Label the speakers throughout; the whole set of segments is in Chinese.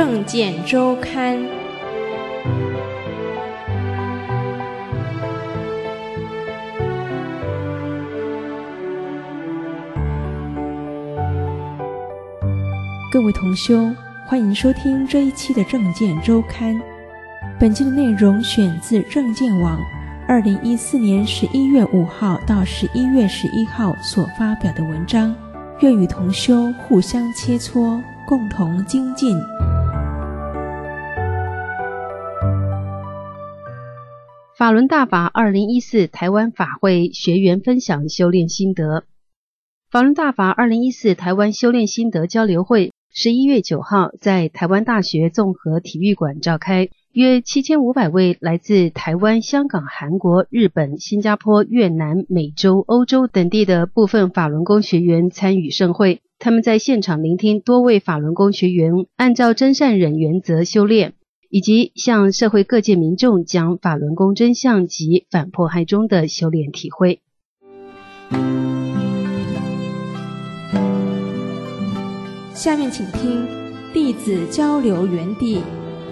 Speaker 1: 政见周刊》。
Speaker 2: 各位同修，欢迎收听这一期的政见周刊。本期的内容选自政见网2014年11月5号到11月11号所发表的文章，愿与同修互相切磋，共同精进。
Speaker 3: 法轮大法2014台湾法会学员分享修炼心得。法轮大法2014台湾修炼心得交流会11月9号在台湾大学综合体育馆召开，约7500位来自台湾、香港、韩国、日本、新加坡、越南、美洲、欧洲等地的部分法轮功学员参与盛会。他们在现场聆听多位法轮功学员按照真善忍原则修炼，以及向社会各界民众讲法轮功真相及反迫害中的修炼体会。
Speaker 2: 下面请听弟子交流园地。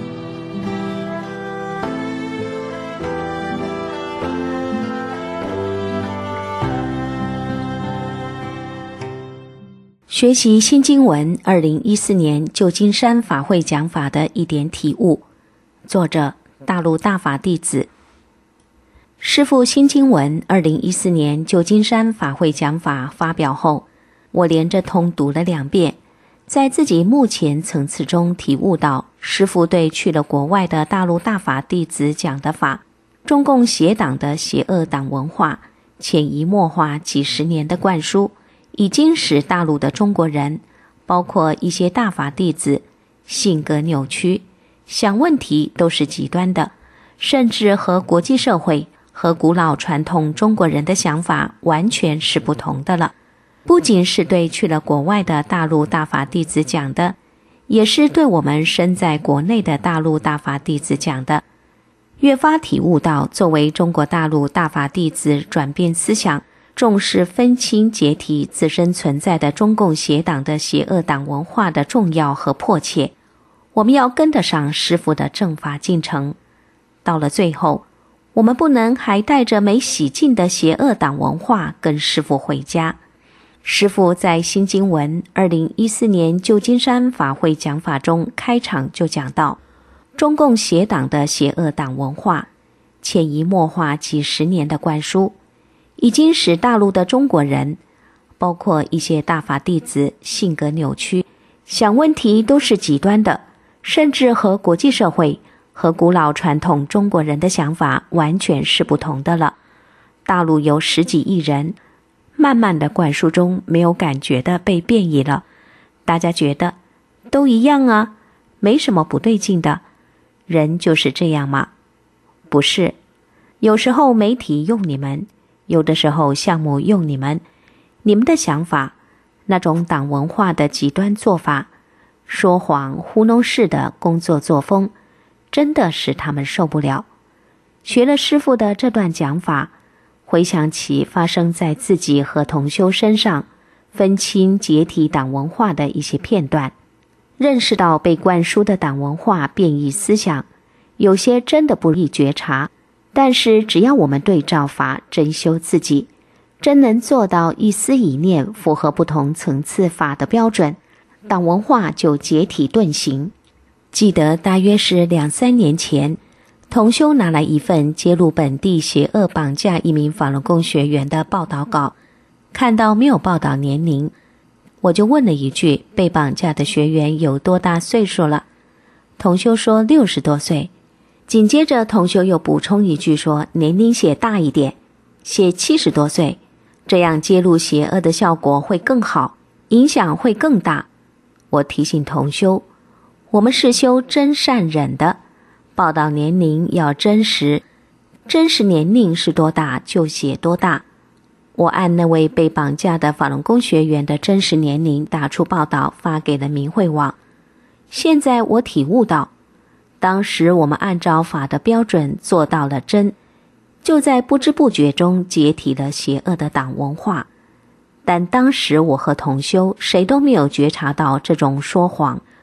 Speaker 4: 学习新经文2014年旧金山法会讲法的一点体悟。作者：大陆大法弟子。师父新经文2014年旧金山法会讲法发表后，我连着通读了2遍，在自己目前层次中体悟到，师父对去了国外的大陆大法弟子讲的法，中共邪党的邪恶党文化潜移默化几十年的灌输，已经使大陆的中国人，包括一些大法弟子，性格扭曲，想问题都是极端的，甚至和国际社会和古老传统中国人的想法完全是不同的了。不仅是对去了国外的大陆大法弟子讲的，也是对我们身在国内的大陆大法弟子讲的。越发体悟到，作为中国大陆大法弟子转变思想，重视分清解体自身存在的中共邪党的邪恶党文化的重要和迫切。我们要跟得上师父的正法进程。到了最后，我们不能还带着没洗净的邪恶党文化跟师父回家。师父在新经文2014年旧金山法会讲法中开场就讲到，中共邪党的邪恶党文化潜移默化几十年的灌输，已经使大陆的中国人，包括一些大法弟子，性格扭曲，想问题都是极端的，甚至和国际社会和古老传统中国人的想法完全是不同的了。大陆有10几亿人，慢慢的灌输中没有感觉的被变异了，大家觉得都一样啊，没什么不对劲的，人就是这样嘛。不是，有时候媒体用你们，有的时候项目用你们，你们的想法，那种党文化的极端做法，说谎糊弄式的工作作风，真的使他们受不了。学了师父的这段讲法，回想起发生在自己和同修身上分清解体党文化的一些片段，认识到被灌输的党文化变异思想，有些真的不易觉察，但是只要我们对照法真修自己，真能做到一思一念符合不同层次法的标准，党文化就解体遁形。记得大约是2-3年前，同修拿来一份揭露本地邪恶绑架一名法轮功学员的报道稿，看到没有报道年龄，我就问了一句，被绑架的学员有多大岁数了？同修说60多岁。紧接着同修又补充一句说，年龄写大一点，写70多岁，这样揭露邪恶的效果会更好，影响会更大。我提醒同修，我们是修真善忍的，报道年龄要真实，真实年龄是多大就写多大。我按那位被绑架的法轮功学员的真实年龄打出报道，发给了明慧网。现在我体悟到，当时我们按照法的标准做到了真，就在不知不觉中解体了邪恶的党文化。但当时我和同修谁都没有觉察到这种说谎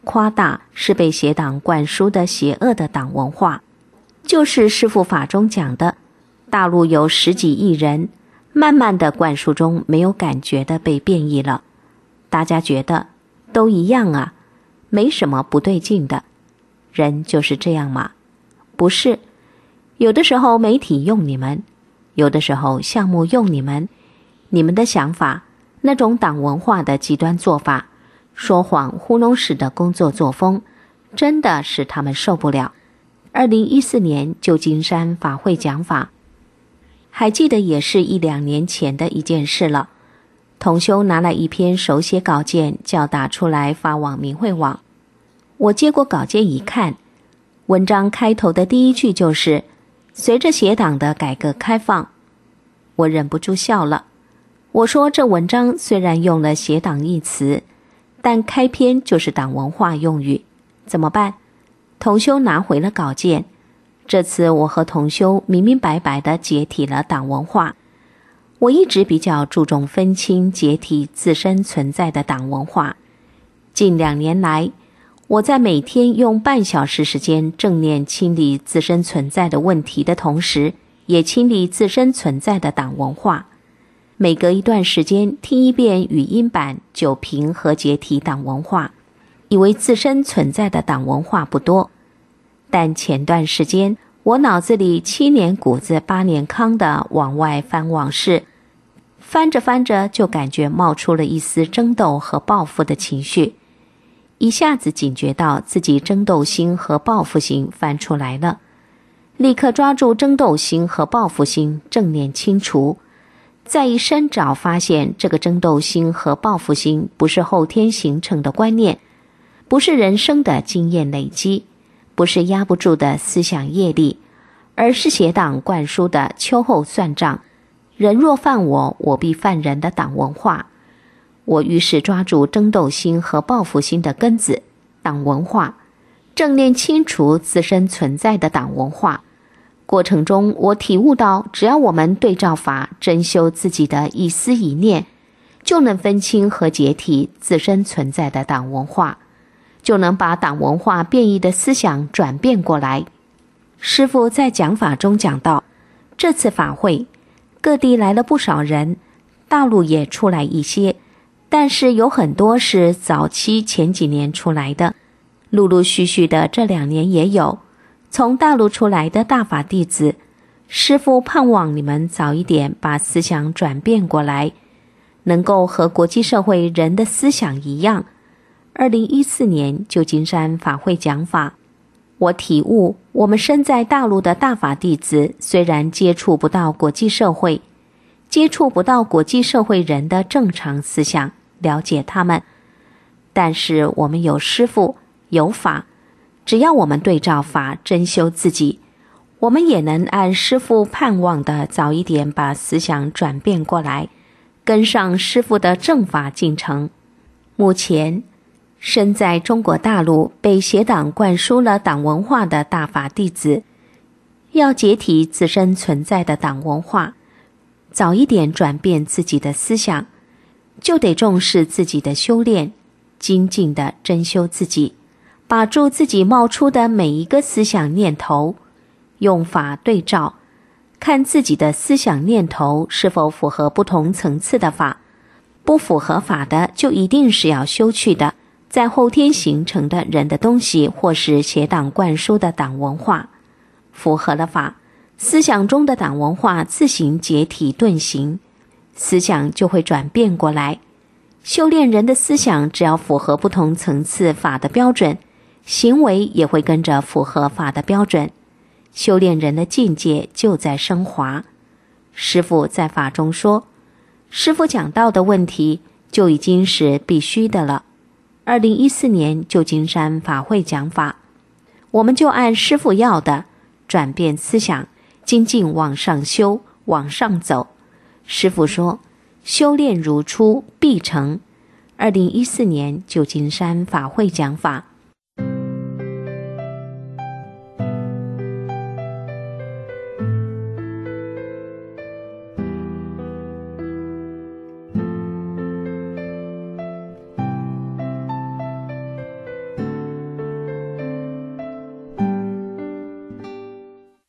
Speaker 4: 夸大，是被邪党灌输的邪恶的党文化。就是师父法中讲的，大陆有10几亿人，慢慢的灌输中没有感觉的被变异了，大家觉得都一样啊，没什么不对劲的。人就是这样嘛？不是，有的时候媒体用你们，有的时候项目用你们，你们的想法，那种党文化的极端做法，说谎糊弄式的工作作风，真的是他们受不了。2014年旧金山法会讲法，还记得也是1、2年前的一件事了。同修拿了一篇手写稿件，叫打出来发往明慧网。我接过稿件一看，文章开头的第一句就是随着邪党的改革开放。我忍不住笑了。我说这文章虽然用了邪党一词，但开篇就是党文化用语，怎么办？同修拿回了稿件。这次我和同修明明白白地解体了党文化。我一直比较注重分清解体自身存在的党文化。近2年来，我在每天用半小时时间正念清理自身存在的问题的同时，也清理自身存在的党文化。每隔一段时间听一遍语音版9评和解体党文化，以为自身存在的党文化不多。但前段时间我脑子里7年谷子8年糠的往外翻往事，翻着翻着就感觉冒出了一丝争斗和报复的情绪，一下子警觉到自己争斗心和报复心翻出来了，立刻抓住争斗心和报复心，正念清除。再一深找，发现这个争斗心和报复心不是后天形成的观念，不是人生的经验累积，不是压不住的思想业力，而是邪党灌输的秋后算账，人若犯我，我必犯人的党文化。我于是抓住争斗心和报复心的根子，党文化，正念清除自身存在的党文化。过程中我体悟到，只要我们对照法真修自己的一思一念，就能分清和解体自身存在的党文化，就能把党文化变异的思想转变过来。师父在讲法中讲到，这次法会各地来了不少人，大陆也出来一些，但是有很多是早期前几年出来的，陆陆续续的这2年也有。从大陆出来的大法弟子，师父盼望你们早一点把思想转变过来，能够和国际社会人的思想一样。2014年旧金山法会讲法，我体悟，我们身在大陆的大法弟子虽然接触不到国际社会，接触不到国际社会人的正常思想，了解他们，但是我们有师父，有法，只要我们对照法真修自己，我们也能按师父盼望的早一点把思想转变过来，跟上师父的正法进程。目前身在中国大陆被邪党灌输了党文化的大法弟子，要解体自身存在的党文化，早一点转变自己的思想，就得重视自己的修炼，精进的真修自己，把住自己冒出的每一个思想念头，用法对照，看自己的思想念头是否符合不同层次的法，不符合法的就一定是要修去的，在后天形成的人的东西或是邪党灌输的党文化。符合了法，思想中的党文化自行解体顿行，思想就会转变过来。修炼人的思想只要符合不同层次法的标准，行为也会跟着符合法的标准，修炼人的境界就在升华。师父在法中说，师父讲到的问题就已经是必须的了。2014年旧金山法会讲法，我们就按师父要的转变思想，精进往上修，往上走。师父说，修炼如初，必成。2014年旧金山法会讲法。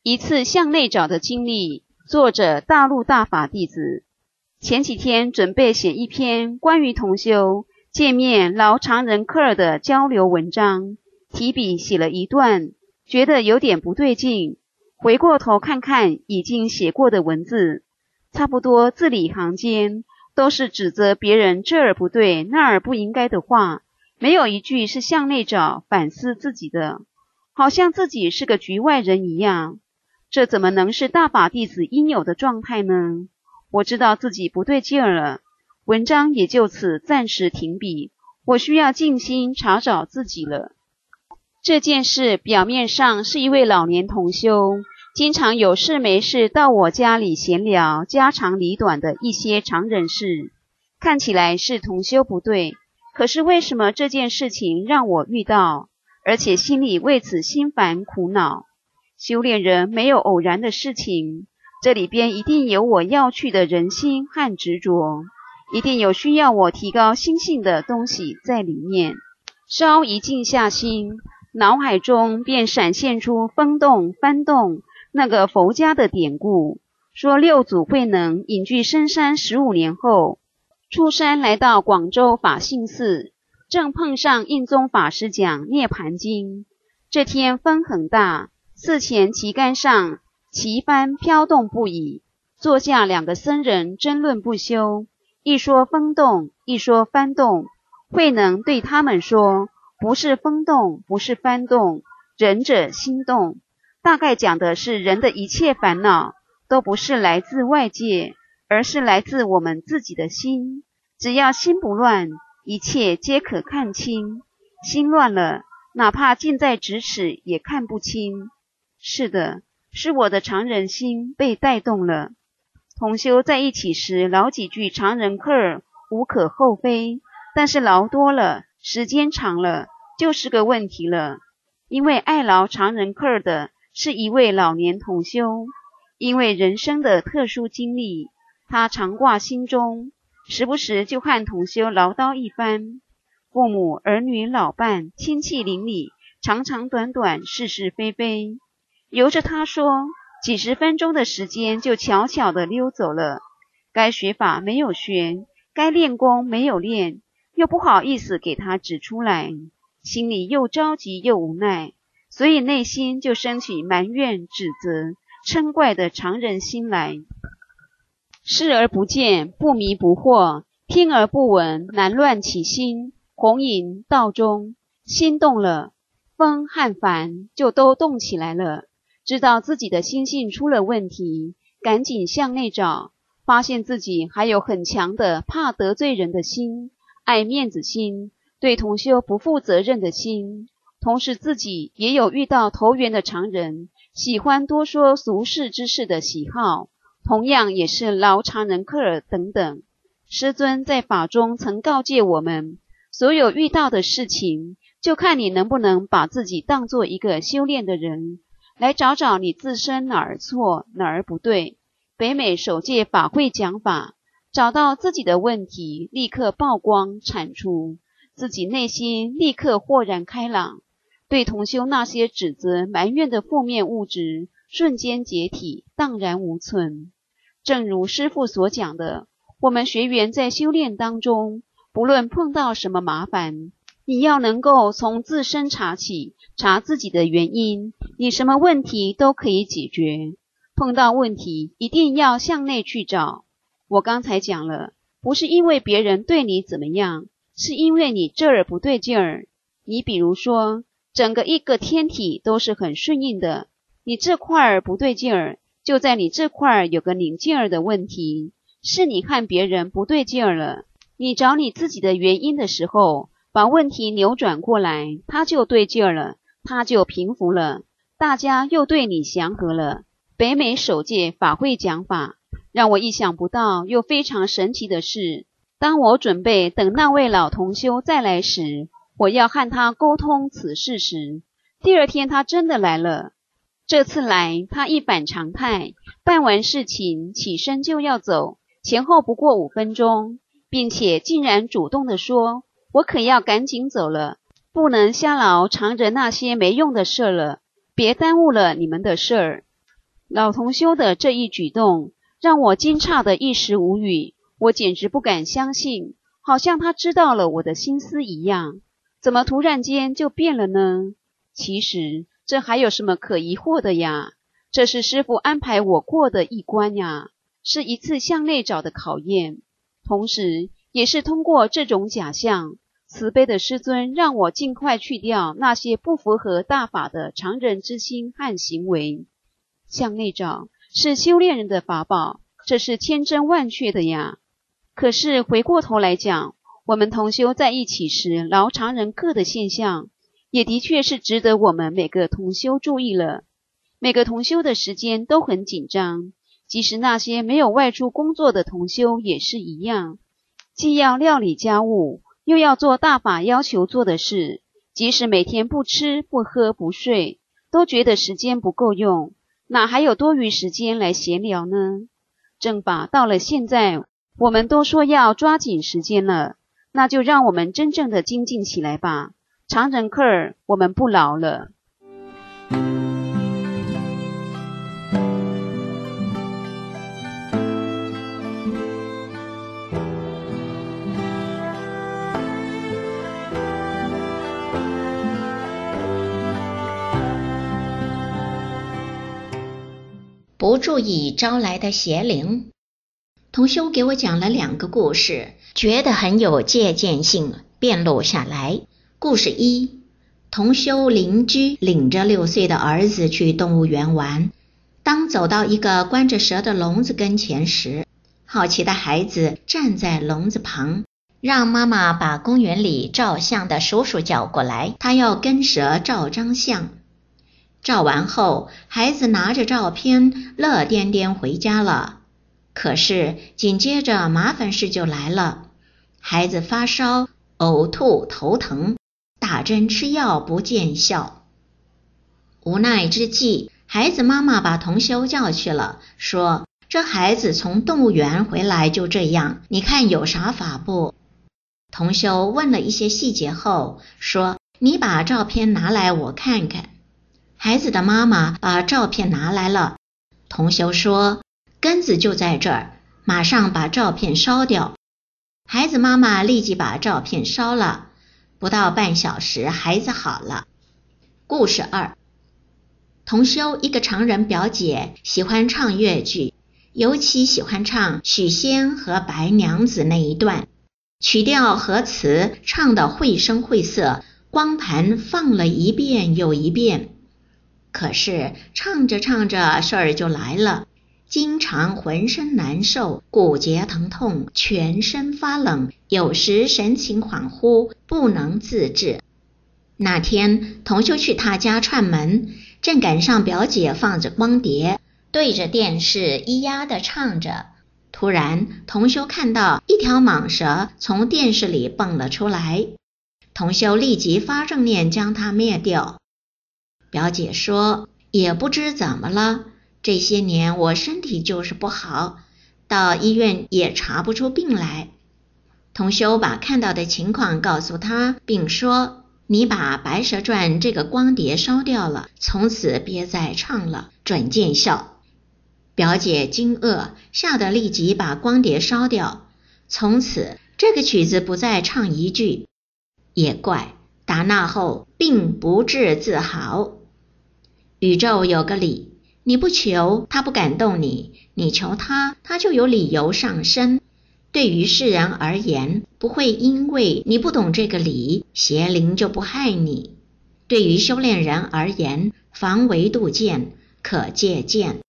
Speaker 1: 一次向内找的经历，作者大陆大法弟子。前几天准备写一篇关于同修见面劳常人克尔的交流文章，提笔写了一段，觉得有点不对劲，回过头看看已经写过的文字，差不多字里行间都是指责别人这儿不对那儿不应该的话，没有一句是向内找反思自己的，好像自己是个局外人一样。这怎么能是大法弟子应有的状态呢？我知道自己不对劲儿了，文章也就此暂时停笔，我需要静心查找自己了。这件事表面上是一位老年同修，经常有事没事到我家里闲聊家长里短的一些常人事，看起来是同修不对，可是为什么这件事情让我遇到，而且心里为此心烦苦恼？修炼人没有偶然的事情，这里边一定有我要去的人心和执着，一定有需要我提高心性的东西在里面。稍一静下心，脑海中便闪现出风动幡动那个佛家的典故，说六祖慧能隐居深山15年后，出山来到广州法性寺，正碰上印宗法师讲《涅盘经》。这天风很大，寺前旗杆上旗帆飘动不已，坐下两个僧人争论不休，一说风动，一说幡动。慧能对他们说，不是风动，不是幡动，人者心动。大概讲的是人的一切烦恼都不是来自外界，而是来自我们自己的心。只要心不乱，一切皆可看清。心乱了，哪怕近在咫尺也看不清。是的，是我的常人心被带动了。同修在一起时劳几句常人克尔无可厚非，但是劳多了，时间长了，就是个问题了。因为爱劳常人克尔的是一位老年同修，因为人生的特殊经历，他常挂心中，时不时就和同修唠叨一番。父母、儿女、老伴、亲戚邻里，长长短短，是是非非，由着他说，几十分钟的时间就悄悄地溜走了。该学法没有学，该练功没有练，又不好意思给他指出来，心里又着急又无奈，所以内心就升起埋怨、指责、嗔怪的常人心来。视而不见，不迷不惑，听而不闻，难乱起心。红影道中，心动了，风和帆就都动起来了。知道自己的心性出了问题，赶紧向内找，发现自己还有很强的怕得罪人的心，爱面子心，对同修不负责任的心。同时自己也有遇到投缘的常人，喜欢多说俗世之事的喜好，同样也是劳常人克尔等等。师尊在法中曾告诫我们，所有遇到的事情，就看你能不能把自己当作一个修炼的人，来找找你自身哪儿错，哪儿不对。北美首届法会讲法，找到自己的问题，立刻曝光铲除，自己内心立刻豁然开朗，对同修那些指责埋怨的负面物质瞬间解体，荡然无存。正如师父所讲的，我们学员在修炼当中，不论碰到什么麻烦，你要能够从自身查起，查自己的原因，你什么问题都可以解决。碰到问题一定要向内去找。我刚才讲了，不是因为别人对你怎么样，是因为你这儿不对劲儿。你比如说，整个一个天体都是很顺应的，你这块儿不对劲儿，就在你这块儿有个拧劲儿的问题，是你和别人不对劲儿了。你找你自己的原因的时候，把问题扭转过来，它就对劲儿了，它就平服了，大家又对你祥和了。北美首届法会讲法，让我意想不到又非常神奇的是，当我准备等那位老同修再来时，我要和他沟通此事时，第二天他真的来了。这次来他一反常态，办完事情起身就要走，前后不过5分钟，并且竟然主动地说，我可要赶紧走了，不能瞎劳常人那些没用的事了，别耽误了你们的事儿。 老同修的这一举动让我惊诧的一时无语，我简直不敢相信，好像他知道了我的心思一样，怎么突然间就变了呢？其实这还有什么可疑惑的呀？这是师父安排我过的一关呀，是一次向内找的考验，同时也是通过这种假象，慈悲的师尊让我尽快去掉那些不符合大法的常人之心和行为。向内找是修炼人的法宝，这是千真万确的呀。可是回过头来讲，我们同修在一起时劳常人客的现象，也的确是值得我们每个同修注意了。每个同修的时间都很紧张，即使那些没有外出工作的同修也是一样，既要料理家务，又要做大法要求做的事，即使每天不吃不喝不睡，都觉得时间不够用，哪还有多余时间来闲聊呢？正法到了现在，我们都说要抓紧时间了，那就让我们真正的精进起来吧。常人客儿，我们不劳了。
Speaker 5: 不注意招来的邪灵。同修给我讲了2个故事，觉得很有借鉴性，便录下来。故事1，同修邻居领着6岁的儿子去动物园玩，当走到一个关着蛇的笼子跟前时，好奇的孩子站在笼子旁，让妈妈把公园里照相的叔叔叫过来，他要跟蛇照张相。照完后，孩子拿着照片乐颠颠回家了。可是紧接着麻烦事就来了，孩子发烧、呕吐、头疼，打针吃药不见效。无奈之际，孩子妈妈把同修叫去了，说这孩子从动物园回来就这样，你看有啥法不？同修问了一些细节后说，你把照片拿来我看看。孩子的妈妈把照片拿来了，同修说根子就在这儿，马上把照片烧掉。孩子妈妈立即把照片烧了，不到半小时孩子好了。故事2，同修一个常人表姐喜欢唱越剧，尤其喜欢唱许仙和白娘子那一段，曲调和词唱得绘声绘色，光盘放了一遍又一遍。可是唱着唱着事儿就来了，经常浑身难受，骨节疼痛，全身发冷，有时神情恍惚，不能自制。那天同修去他家串门，正赶上表姐放着光碟，对着电视咿呀地唱着。突然同修看到一条蟒蛇从电视里蹦了出来，同修立即发正念将它灭掉。表姐说，也不知怎么了，这些年我身体就是不好，到医院也查不出病来。同修把看到的情况告诉他，并说，你把《白蛇传》这个光碟烧掉了，从此别再唱了，准见效。表姐惊愕，吓得立即把光碟烧掉，从此这个曲子不再唱一句。也怪，打那后病不治自好。宇宙有个理，你不求他不感动你，你求他，他就有理由上升。对于世人而言，不会因为你不懂这个理，邪灵就不害你。对于修炼人而言，防微杜渐，可借鉴。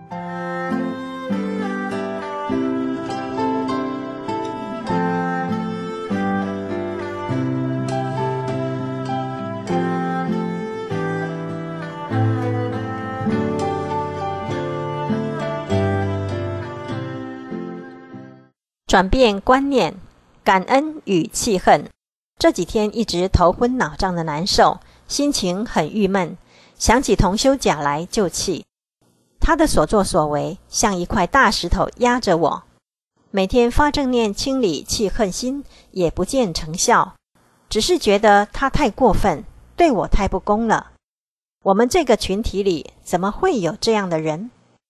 Speaker 6: 转变观念，感恩与气恨。这几天一直头昏脑胀的难受，心情很郁闷，想起同修甲来就气。他的所作所为像一块大石头压着我，每天发正念清理气恨心也不见成效，只是觉得他太过分，对我太不公了。我们这个群体里怎么会有这样的人？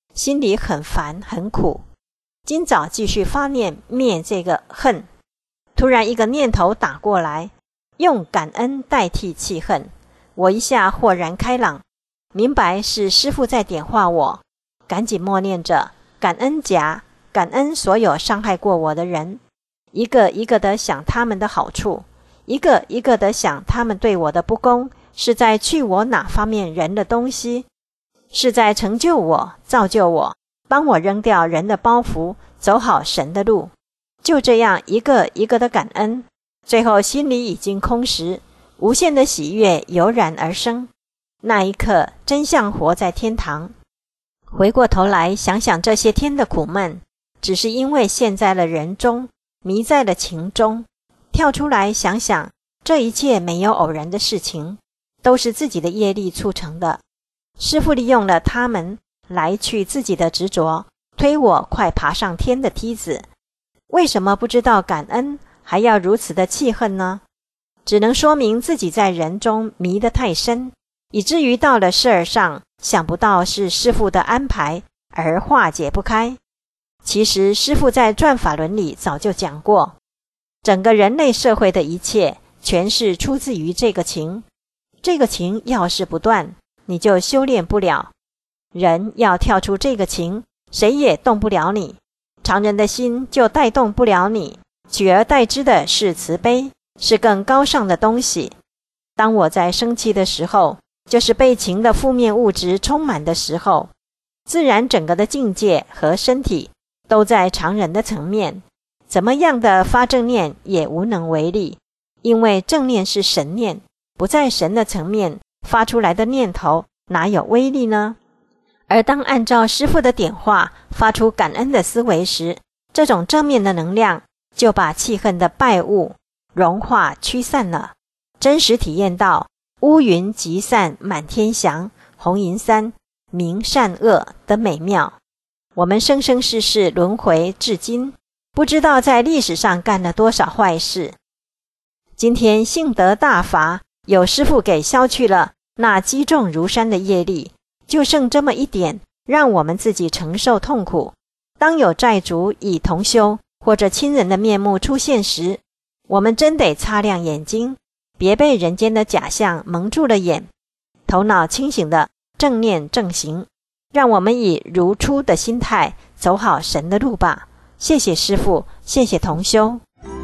Speaker 6: 心里很烦很苦。今早继续发念灭这个恨，突然一个念头打过来，用感恩代替气恨，我一下豁然开朗，明白是师父在点化我，赶紧默念着感恩甲，感恩所有伤害过我的人，一个一个地想他们的好处，一个一个地想他们对我的不公是在去我哪方面人的东西，是在成就我造就我，帮我扔掉人的包袱，走好神的路。就这样一个一个的感恩，最后心里已经空实，无限的喜悦油然而生。那一刻真像活在天堂。回过头来想想这些天的苦闷，只是因为陷在了人中，迷在了情中。跳出来想想，这一切没有偶然的事情，都是自己的业力促成的。师父利用了他们来去自己的执着，推我快爬上天的梯子。为什么不知道感恩，还要如此的气恨呢？只能说明自己在人中迷得太深，以至于到了事儿上，想不到是师父的安排，而化解不开。其实师父在转法轮里早就讲过，整个人类社会的一切全是出自于这个情，这个情要是不断，你就修炼不了。人要跳出这个情，谁也动不了你，常人的心就带动不了你，取而代之的是慈悲，是更高尚的东西。当我在生气的时候，就是被情的负面物质充满的时候，自然整个的境界和身体都在常人的层面，怎么样的发正念也无能为力，因为正念是神念，不在神的层面发出来的念头哪有威力呢？而当按照师父的点化发出感恩的思维时，这种正面的能量就把气恨的败物融化驱散了，真实体验到乌云集散满天祥，红银三明善恶的美妙。我们生生世世轮回至今，不知道在历史上干了多少坏事。今天幸得大法，有师父给消去了那积重如山的业力，就剩这么一点，让我们自己承受痛苦。当有债主以同修或者亲人的面目出现时，我们真得擦亮眼睛，别被人间的假象蒙住了眼，头脑清醒的正念正行，让我们以如初的心态走好神的路吧。谢谢师父，谢谢同修。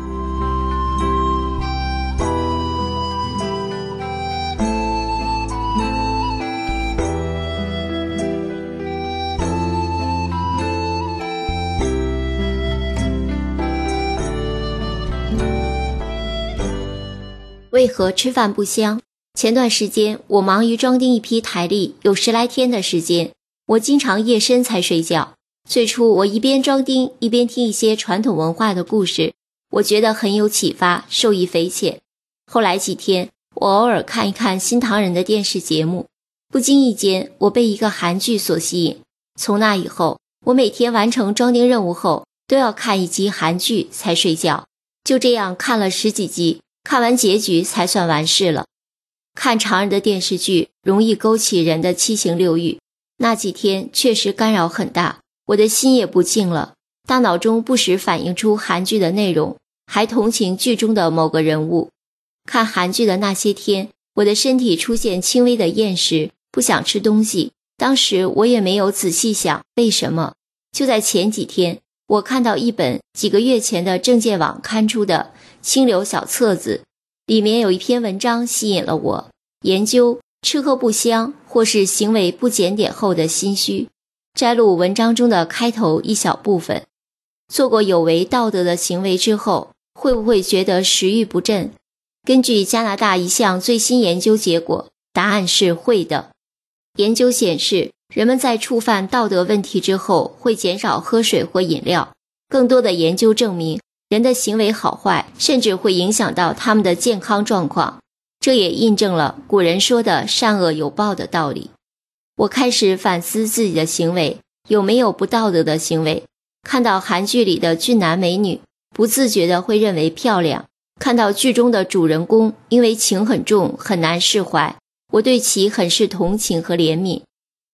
Speaker 7: 为何吃饭不香？前段时间我忙于装订一批台历，有10来天的时间，我经常夜深才睡觉。最初我一边装订一边听一些传统文化的故事，我觉得很有启发，受益匪浅。后来几天我偶尔看一看新唐人的电视节目，不经意间我被一个韩剧所吸引。从那以后，我每天完成装订任务后都要看一集韩剧才睡觉，就这样看了10几集，看完结局才算完事了。看常人的电视剧容易勾起人的七情六欲，那几天确实干扰很大，我的心也不静了，大脑中不时反映出韩剧的内容，还同情剧中的某个人物。看韩剧的那些天，我的身体出现轻微的厌食，不想吃东西，当时我也没有仔细想为什么。就在前几天，我看到一本几个月前的证件网刊出的清流小册子，里面有一篇文章吸引了我，研究吃喝不香或是行为不检点后的心虚，摘录文章中的开头一小部分。做过有违道德的行为之后，会不会觉得食欲不振？根据加拿大一项最新研究结果，答案是会的。研究显示，人们在触犯道德问题之后会减少喝水或饮料。更多的研究证明，人的行为好坏甚至会影响到他们的健康状况，这也印证了古人说的善恶有报的道理。我开始反思自己的行为，有没有不道德的行为。看到韩剧里的俊男美女，不自觉地会认为漂亮。看到剧中的主人公因为情很重，很难释怀，我对其很是同情和怜悯。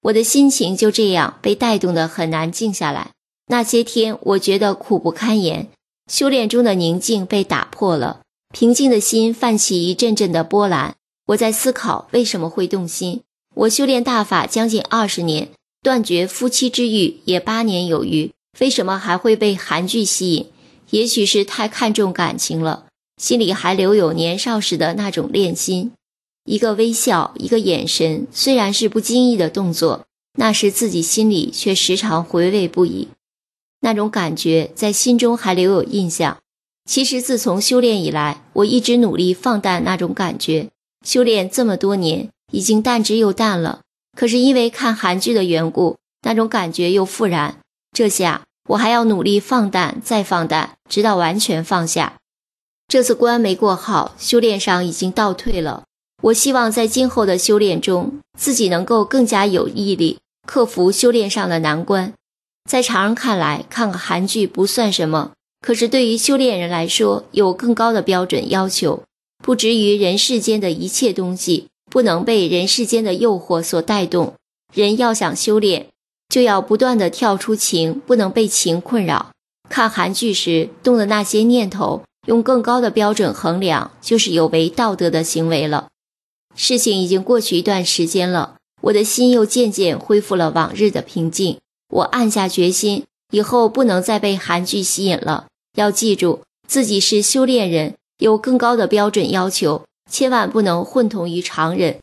Speaker 7: 我的心情就这样被带动得很难静下来。那些天我觉得苦不堪言，修炼中的宁静被打破了，平静的心泛起一阵阵的波澜。我在思考为什么会动心。我修炼大法将近20年，断绝夫妻之欲也8年有余，为什么还会被韩剧吸引？也许是太看重感情了，心里还留有年少时的那种恋心。一个微笑，一个眼神，虽然是不经意的动作，那时自己心里却时常回味不已。那种感觉在心中还留有印象。其实自从修炼以来，我一直努力放淡那种感觉。修炼这么多年，已经淡之又淡了，可是因为看韩剧的缘故，那种感觉又复燃。这下我还要努力放淡再放淡，直到完全放下。这次关没过好，修炼上已经倒退了。我希望在今后的修炼中，自己能够更加有毅力，克服修炼上的难关。在常人看来，看个韩剧不算什么，可是对于修炼人来说，有更高的标准要求，不止于人世间的一切东西，不能被人世间的诱惑所带动。人要想修炼，就要不断地跳出情，不能被情困扰。看韩剧时动的那些念头，用更高的标准衡量，就是有违道德的行为了。事情已经过去一段时间了，我的心又渐渐恢复了往日的平静。我暗下决心，以后不能再被韩剧吸引了。要记住，自己是修炼人，有更高的标准要求，千万不能混同于常人。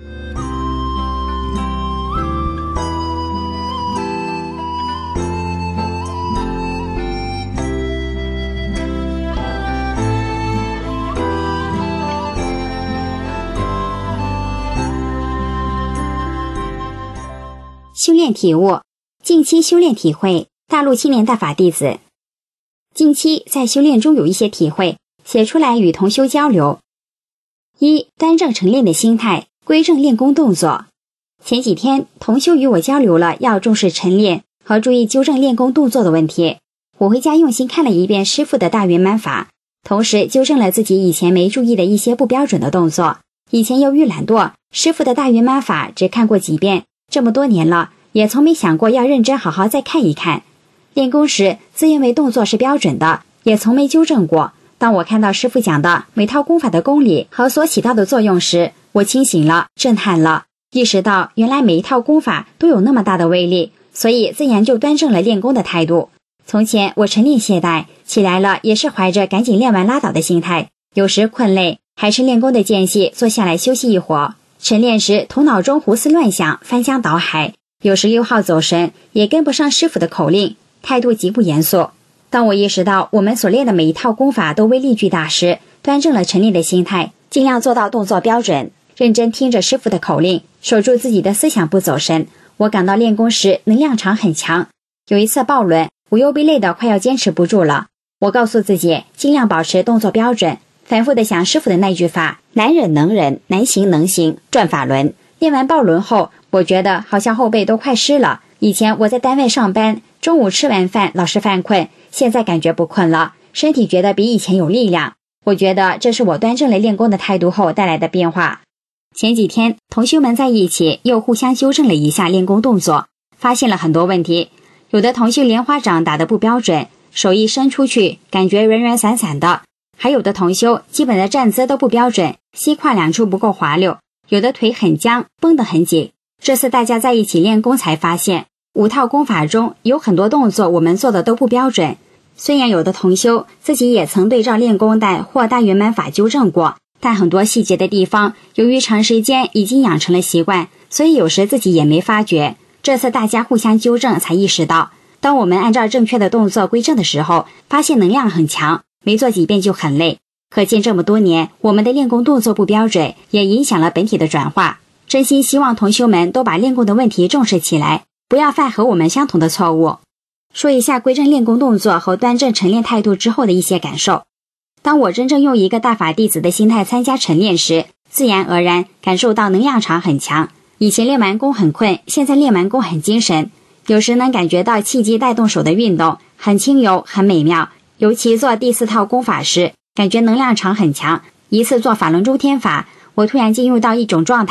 Speaker 8: 修炼体悟，近期修炼体会，大陆青年大法弟子。近期在修炼中有一些体会，写出来与同修交流。一、端正晨练的心态，规正练功动作。前几天同修与我交流了要重视晨练和注意纠正练功动作的问题。我回家用心看了一遍师父的大圆满法，同时纠正了自己以前没注意的一些不标准的动作。以前由于懒惰，师父的大圆满法只看过几遍，这么多年了，也从没想过要认真好好再看一看。练功时自认为动作是标准的，也从没纠正过。当我看到师父讲的每套功法的功理和所起到的作用时，我清醒了，震撼了，意识到原来每一套功法都有那么大的威力，所以自然就端正了练功的态度。从前我晨练懈怠，起来了也是怀着赶紧练完拉倒的心态，有时困累，还是练功的间隙坐下来休息一会儿。晨练时头脑中胡思乱想，翻江倒海，有时溜号走神，也跟不上师父的口令，态度极不严肃。当我意识到我们所练的每一套功法都威力巨大时，端正了晨练的心态，尽量做到动作标准，认真听着师父的口令，守住自己的思想不走神。我感到练功时能量场很强。有一次抱轮，我又被累得快要坚持不住了。我告诉自己尽量保持动作标准，反复地想师父的那句法：难忍能忍，难行能行，转法轮。练完抱轮后，我觉得好像后背都快湿了。以前我在单位上班，中午吃完饭老是犯困，现在感觉不困了，身体觉得比以前有力量。我觉得这是我端正了练功的态度后带来的变化。前几天同修们在一起又互相纠正了一下练功动作，发现了很多问题。有的同修莲花掌打得不标准，手一伸出去感觉软软散散的，还有的同修基本的站姿都不标准，膝胯两处不够滑溜，有的腿很僵，绷得很紧。这次大家在一起练功才发现，5套功法中有很多动作我们做的都不标准。虽然有的同修自己也曾对照练功带或大圆满法纠正过，但很多细节的地方由于长时间已经养成了习惯，所以有时自己也没发觉。这次大家互相纠正才意识到，当我们按照正确的动作归正的时候，发现能量很强，没做几遍就很累。可见这么多年我们的练功动作不标准，也影响了本体的转化。真心希望同修们都把练功的问题重视起来，不要犯和我们相同的错误。说一下归正练功动作和端正晨练态度之后的一些感受。当我真正用一个大法弟子的心态参加晨练时，自然而然感受到能量场很强。以前练完功很困，现在练完功很精神，有时能感觉到气机带动手的运动，很轻柔很美妙。尤其做第4套功法时，感觉能量场很强。一次做法轮周天法，我突然进入到一种状态，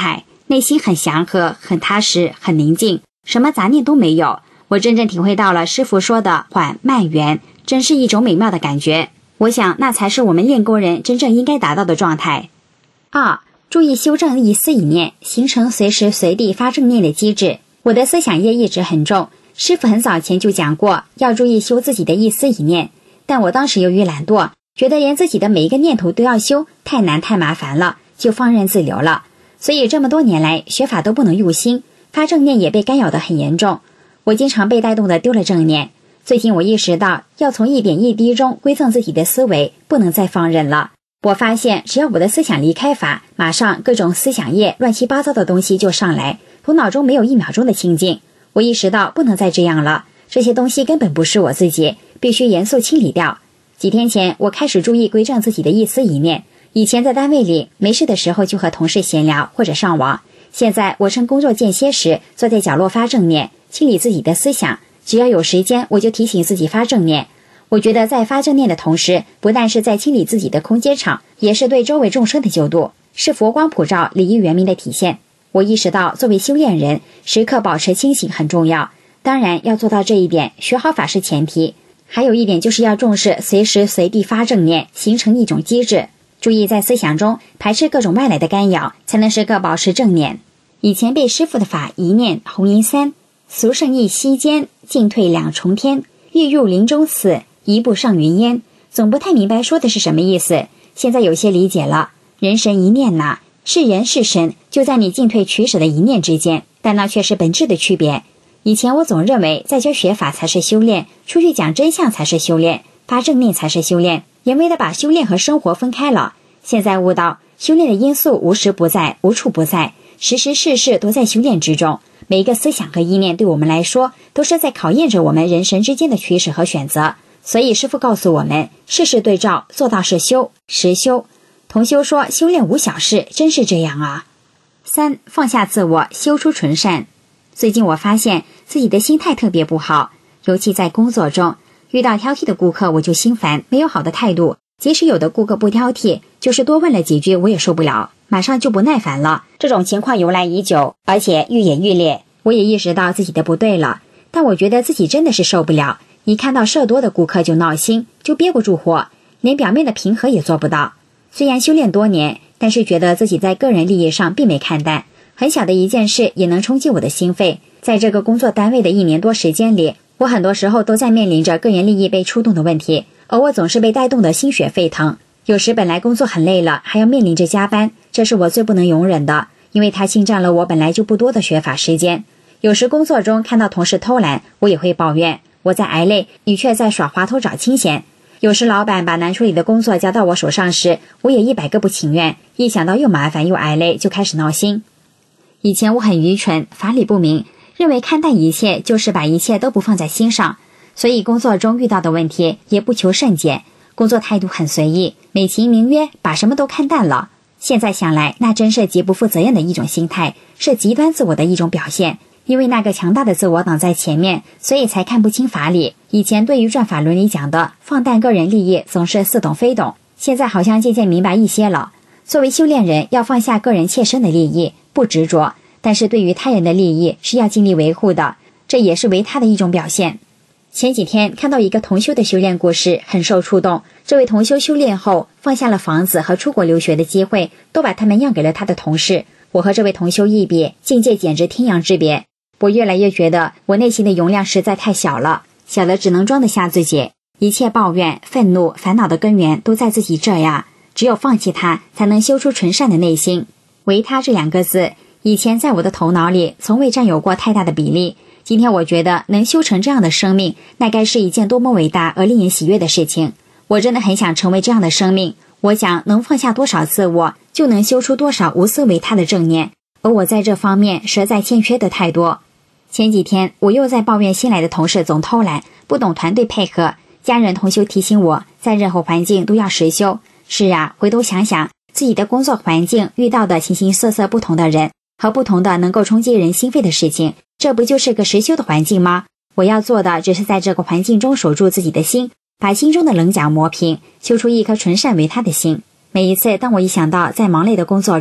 Speaker 8: 内心很祥和，很踏实，很宁静，什么杂念都没有。我真正体会到了师父说的缓慢圆，真是一种美妙的感觉。我想那才是我们练功人真正应该达到的状态。2. 注意修正一思一念，形成随时随地发正念的机制。我的思想业一直很重，师父很早前就讲过要注意修自己的一思一念，但我当时由于懒惰，觉得连自己的每一个念头都要修，太难太麻烦了，就放任自流了。所以这么多年来学法都不能入心，发正念也被干扰得很严重。我经常被带动的丢了正念。最近我意识到要从一点一滴中归正自己的思维，不能再放任了。我发现只要我的思想离开法，马上各种思想业乱七八糟的东西就上来，头脑中没有1秒钟的清静。我意识到不能再这样了，这些东西根本不是我自己，必须严肃清理掉。几天前我开始注意归正自己的一思一念，以前在单位里没事的时候就和同事闲聊或者上网，现在我趁工作间歇时坐在角落发正念，清理自己的思想，只要有时间我就提醒自己发正念。我觉得在发正念的同时，不但是在清理自己的空间场，也是对周围众生的救度，是佛光普照、礼义圆明的体现。我意识到作为修炼人，时刻保持清醒很重要，当然要做到这一点，学好法是前提。还有一点就是要重视随时随地发正念，形成一种机制，注意在思想中排斥各种外来的干扰，才能时刻保持正念。以前被师父的法一念红云3，俗胜意息间，进退两重天，欲入林中死，一步上云烟，总不太明白说的是什么意思。现在有些理解了，人神一念呐，是人是神，就在你进退取舍的一念之间，但那却是本质的区别。以前我总认为在家学法才是修炼，出去讲真相才是修炼，发正念才是修炼，人为的把修炼和生活分开了。现在悟到，修炼的因素无时不在，无处不在，时时事事都在修炼之中。每一个思想和意念对我们来说，都是在考验着我们人神之间的取舍和选择。所以师父告诉我们，事事对照，做到是修，实修。同修说修炼无小事，真是这样啊。3. 放下自我，修出纯善。最近我发现自己的心态特别不好，尤其在工作中，遇到挑剔的顾客我就心烦，没有好的态度。即使有的顾客不挑剔，就是多问了几句我也受不了，马上就不耐烦了。这种情况由来已久，而且愈演愈烈。我也意识到自己的不对了，但我觉得自己真的是受不了，一看到事多的顾客就闹心，就憋不住火，连表面的平和也做不到。虽然修炼多年，但是觉得自己在个人利益上并没看淡，很小的一件事也能冲击我的心肺。在这个工作单位的1年多时间里，我很多时候都在面临着个人利益被触动的问题，而我总是被带动得心血沸腾。有时本来工作很累了，还要面临着加班，这是我最不能容忍的，因为它侵占了我本来就不多的学法时间。有时工作中看到同事偷懒，我也会抱怨，我在挨累，你却在耍滑头找清闲。有时老板把难处理的工作交到我手上时，我也100个不情愿，一想到又麻烦又挨累，就开始闹心。以前我很愚蠢，法理不明，认为看淡一切就是把一切都不放在心上，所以工作中遇到的问题也不求甚解，工作态度很随意，美其名曰把什么都看淡了。现在想来，那真是极不负责任的一种心态，是极端自我的一种表现。因为那个强大的自我挡在前面，所以才看不清法理。以前对于转法轮里讲的放淡个人利益总是似懂非懂，现在好像渐渐明白一些了。作为修炼人，要放下个人切身的利益，不执着，但是对于他人的利益是要尽力维护的，这也是为他的一种表现。前几天看到一个同修的修炼故事，很受触动。这位同修修炼后放下了房子和出国留学的机会，都把他们让给了他的同事。我和这位同修一比，境界简直天壤之别。我越来越觉得我内心的容量实在太小了，小的只能装得下自己。一切抱怨、愤怒、烦恼的根源都在自己这样，只有放弃它，才能修出纯善的内心。唯他这2个字，以前在我的头脑里从未占有过太大的比例。今天我觉得能修成这样的生命，那该是一件多么伟大而令人喜悦的事情。我真的很想成为这样的生命。我想能放下多少自我，就能修出多少无私为他的正念，而我在这方面实在欠缺的太多。前几天我又在抱怨新来的同事总偷懒，不懂团队配合，家人同修提醒我，在任何环境都要实修。是啊，回头想想自己的工作环境遇到的形形色色不同的人和不同的能够冲击人心肺的事情，这不就是个实修的环境吗？我要做的只是在这个环境中守住自己的心，把心中的棱角磨平，修出一颗纯善为他的心。每一次当我一想到在忙累的工作中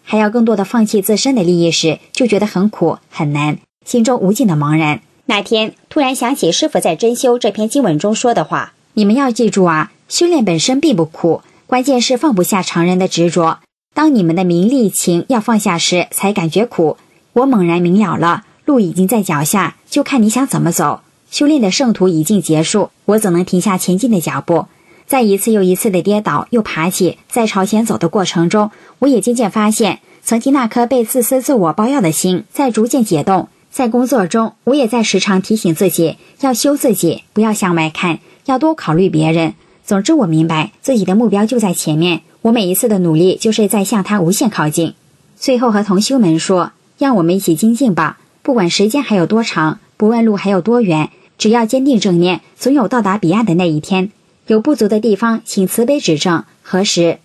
Speaker 8: 还要更多的放弃自身的利益时，就觉得很苦很难，心中无尽的茫然。那天突然想起师父在真修这篇经文中说的话，你们要记住啊，修炼本身并不苦，关键是放不下常人的执着。当你们的名利情要放下时，才感觉苦。我猛然明了了，路已经在脚下，就看你想怎么走。修炼的圣途已经结束，我怎能停下前进的脚步？在一次又一次的跌倒又爬起，在朝前走的过程中，我也渐渐发现，曾经那颗被自私自我包药的心在逐渐解冻。在工作中，我也在时常提醒自己，要修自己，不要向外看，要多考虑别人。总之，我明白自己的目标就在前面，我每一次的努力就是在向它无限靠近。最后和同修们说，让我们一起精进吧，不管时间还有多长，不问路还有多远，只要坚定正念，总有到达彼岸的那一天。有不足的地方，请慈悲指正，何时？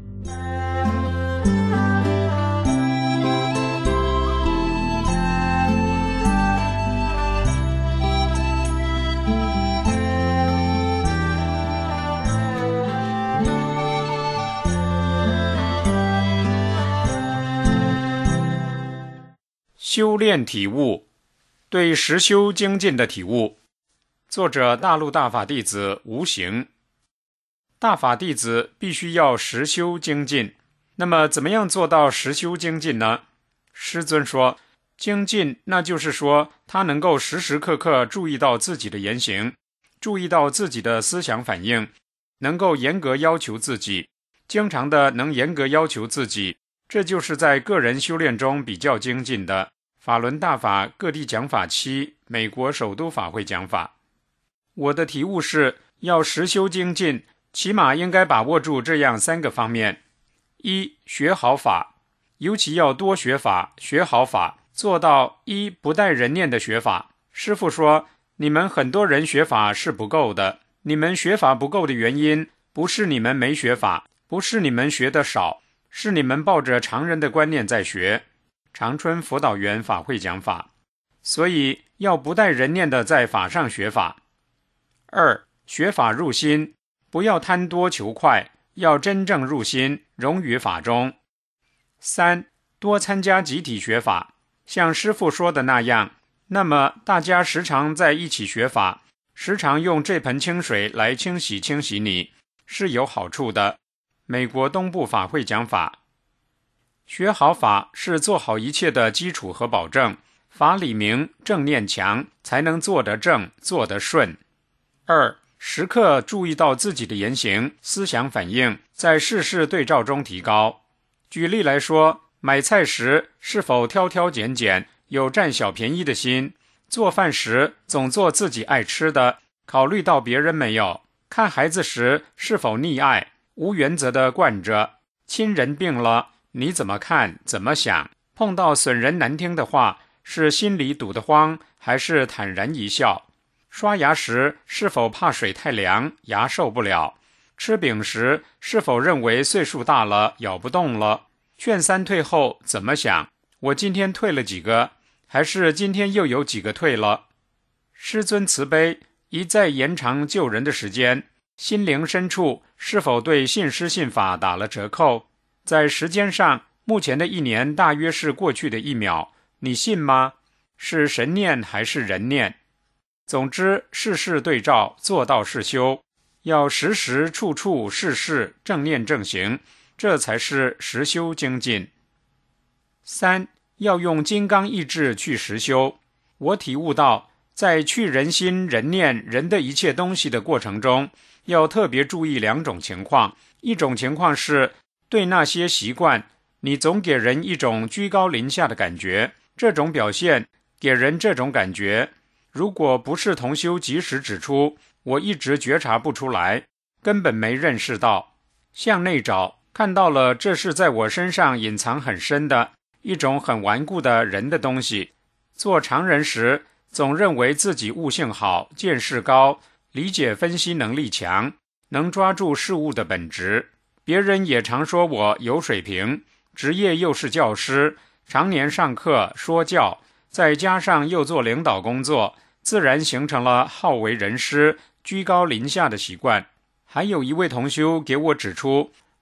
Speaker 9: 修炼体悟，对实修精进的体悟。作者大陆大法弟子无形。大法弟子必须要实修精进，那么怎么样做到实修精进呢？师尊说，精进那就是说他能够时时刻刻注意到自己的言行，注意到自己的思想反应，能够严格要求自己，经常的能严格要求自己，这就是在个人修炼中比较精进的。法轮大法各地讲法期，美国首都法会讲法。我的体悟是，要实修精进，起码应该把握住这样3个方面：一、学好法，尤其要多学法，学好法，做到一不带人念的学法。师父说，你们很多人学法是不够的，你们学法不够的原因，不是你们没学法，不是你们学得少，是你们抱着常人的观念在学。长春辅导员法会讲法，所以要不带人念的在法上学法。二、学法入心，不要贪多求快，要真正入心，融于法中。三、多参加集体学法，像师父说的那样，那么大家时常在一起学法，时常用这盆清水来清洗你，是有好处的。美国东部法会讲法。学好法是做好一切的基础和保证，法理明，正念强，才能做得正，做得顺。二、时刻注意到自己的言行、思想反应，在事事对照中提高。举例来说，买菜时是否挑挑拣拣，有占小便宜的心；做饭时总做自己爱吃的，考虑到别人没有；看孩子时是否溺爱，无原则的惯着；亲人病了，你怎么看怎么想，碰到损人难听的话，是心里堵得慌，还是坦然一笑？刷牙时是否怕水太凉，牙受不了？吃饼时是否认为岁数大了咬不动了？劝3退后怎么想？我今天退了几个，还是今天又有几个退了？师尊慈悲，一再延长救人的时间，心灵深处是否对信师信法打了折扣？在时间上，目前的1年大约是过去的1秒，你信吗？是神念还是人念？总之，事事对照，做到是修，要时时处处事事正念正行，这才是实修精进。3、要用金刚意志去实修。我体悟到，在去人心、人念、人的一切东西的过程中，要特别注意2种情况。一种情况是，对那些习惯，你总给人一种居高临下的感觉，这种表现给人这种感觉，如果不是同修及时指出，我一直觉察不出来，根本没认识到。向内找，看到了这是在我身上隐藏很深的一种很顽固的人的东西。做常人时，总认为自己悟性好，见识高，理解分析能力强，能抓住事物的本质。别人也常说我有水平，职业又是教师，常年上课说教，再加上又做领导工作，自然形成了好为人师、居高临下的习惯。还有一位同修给我指出，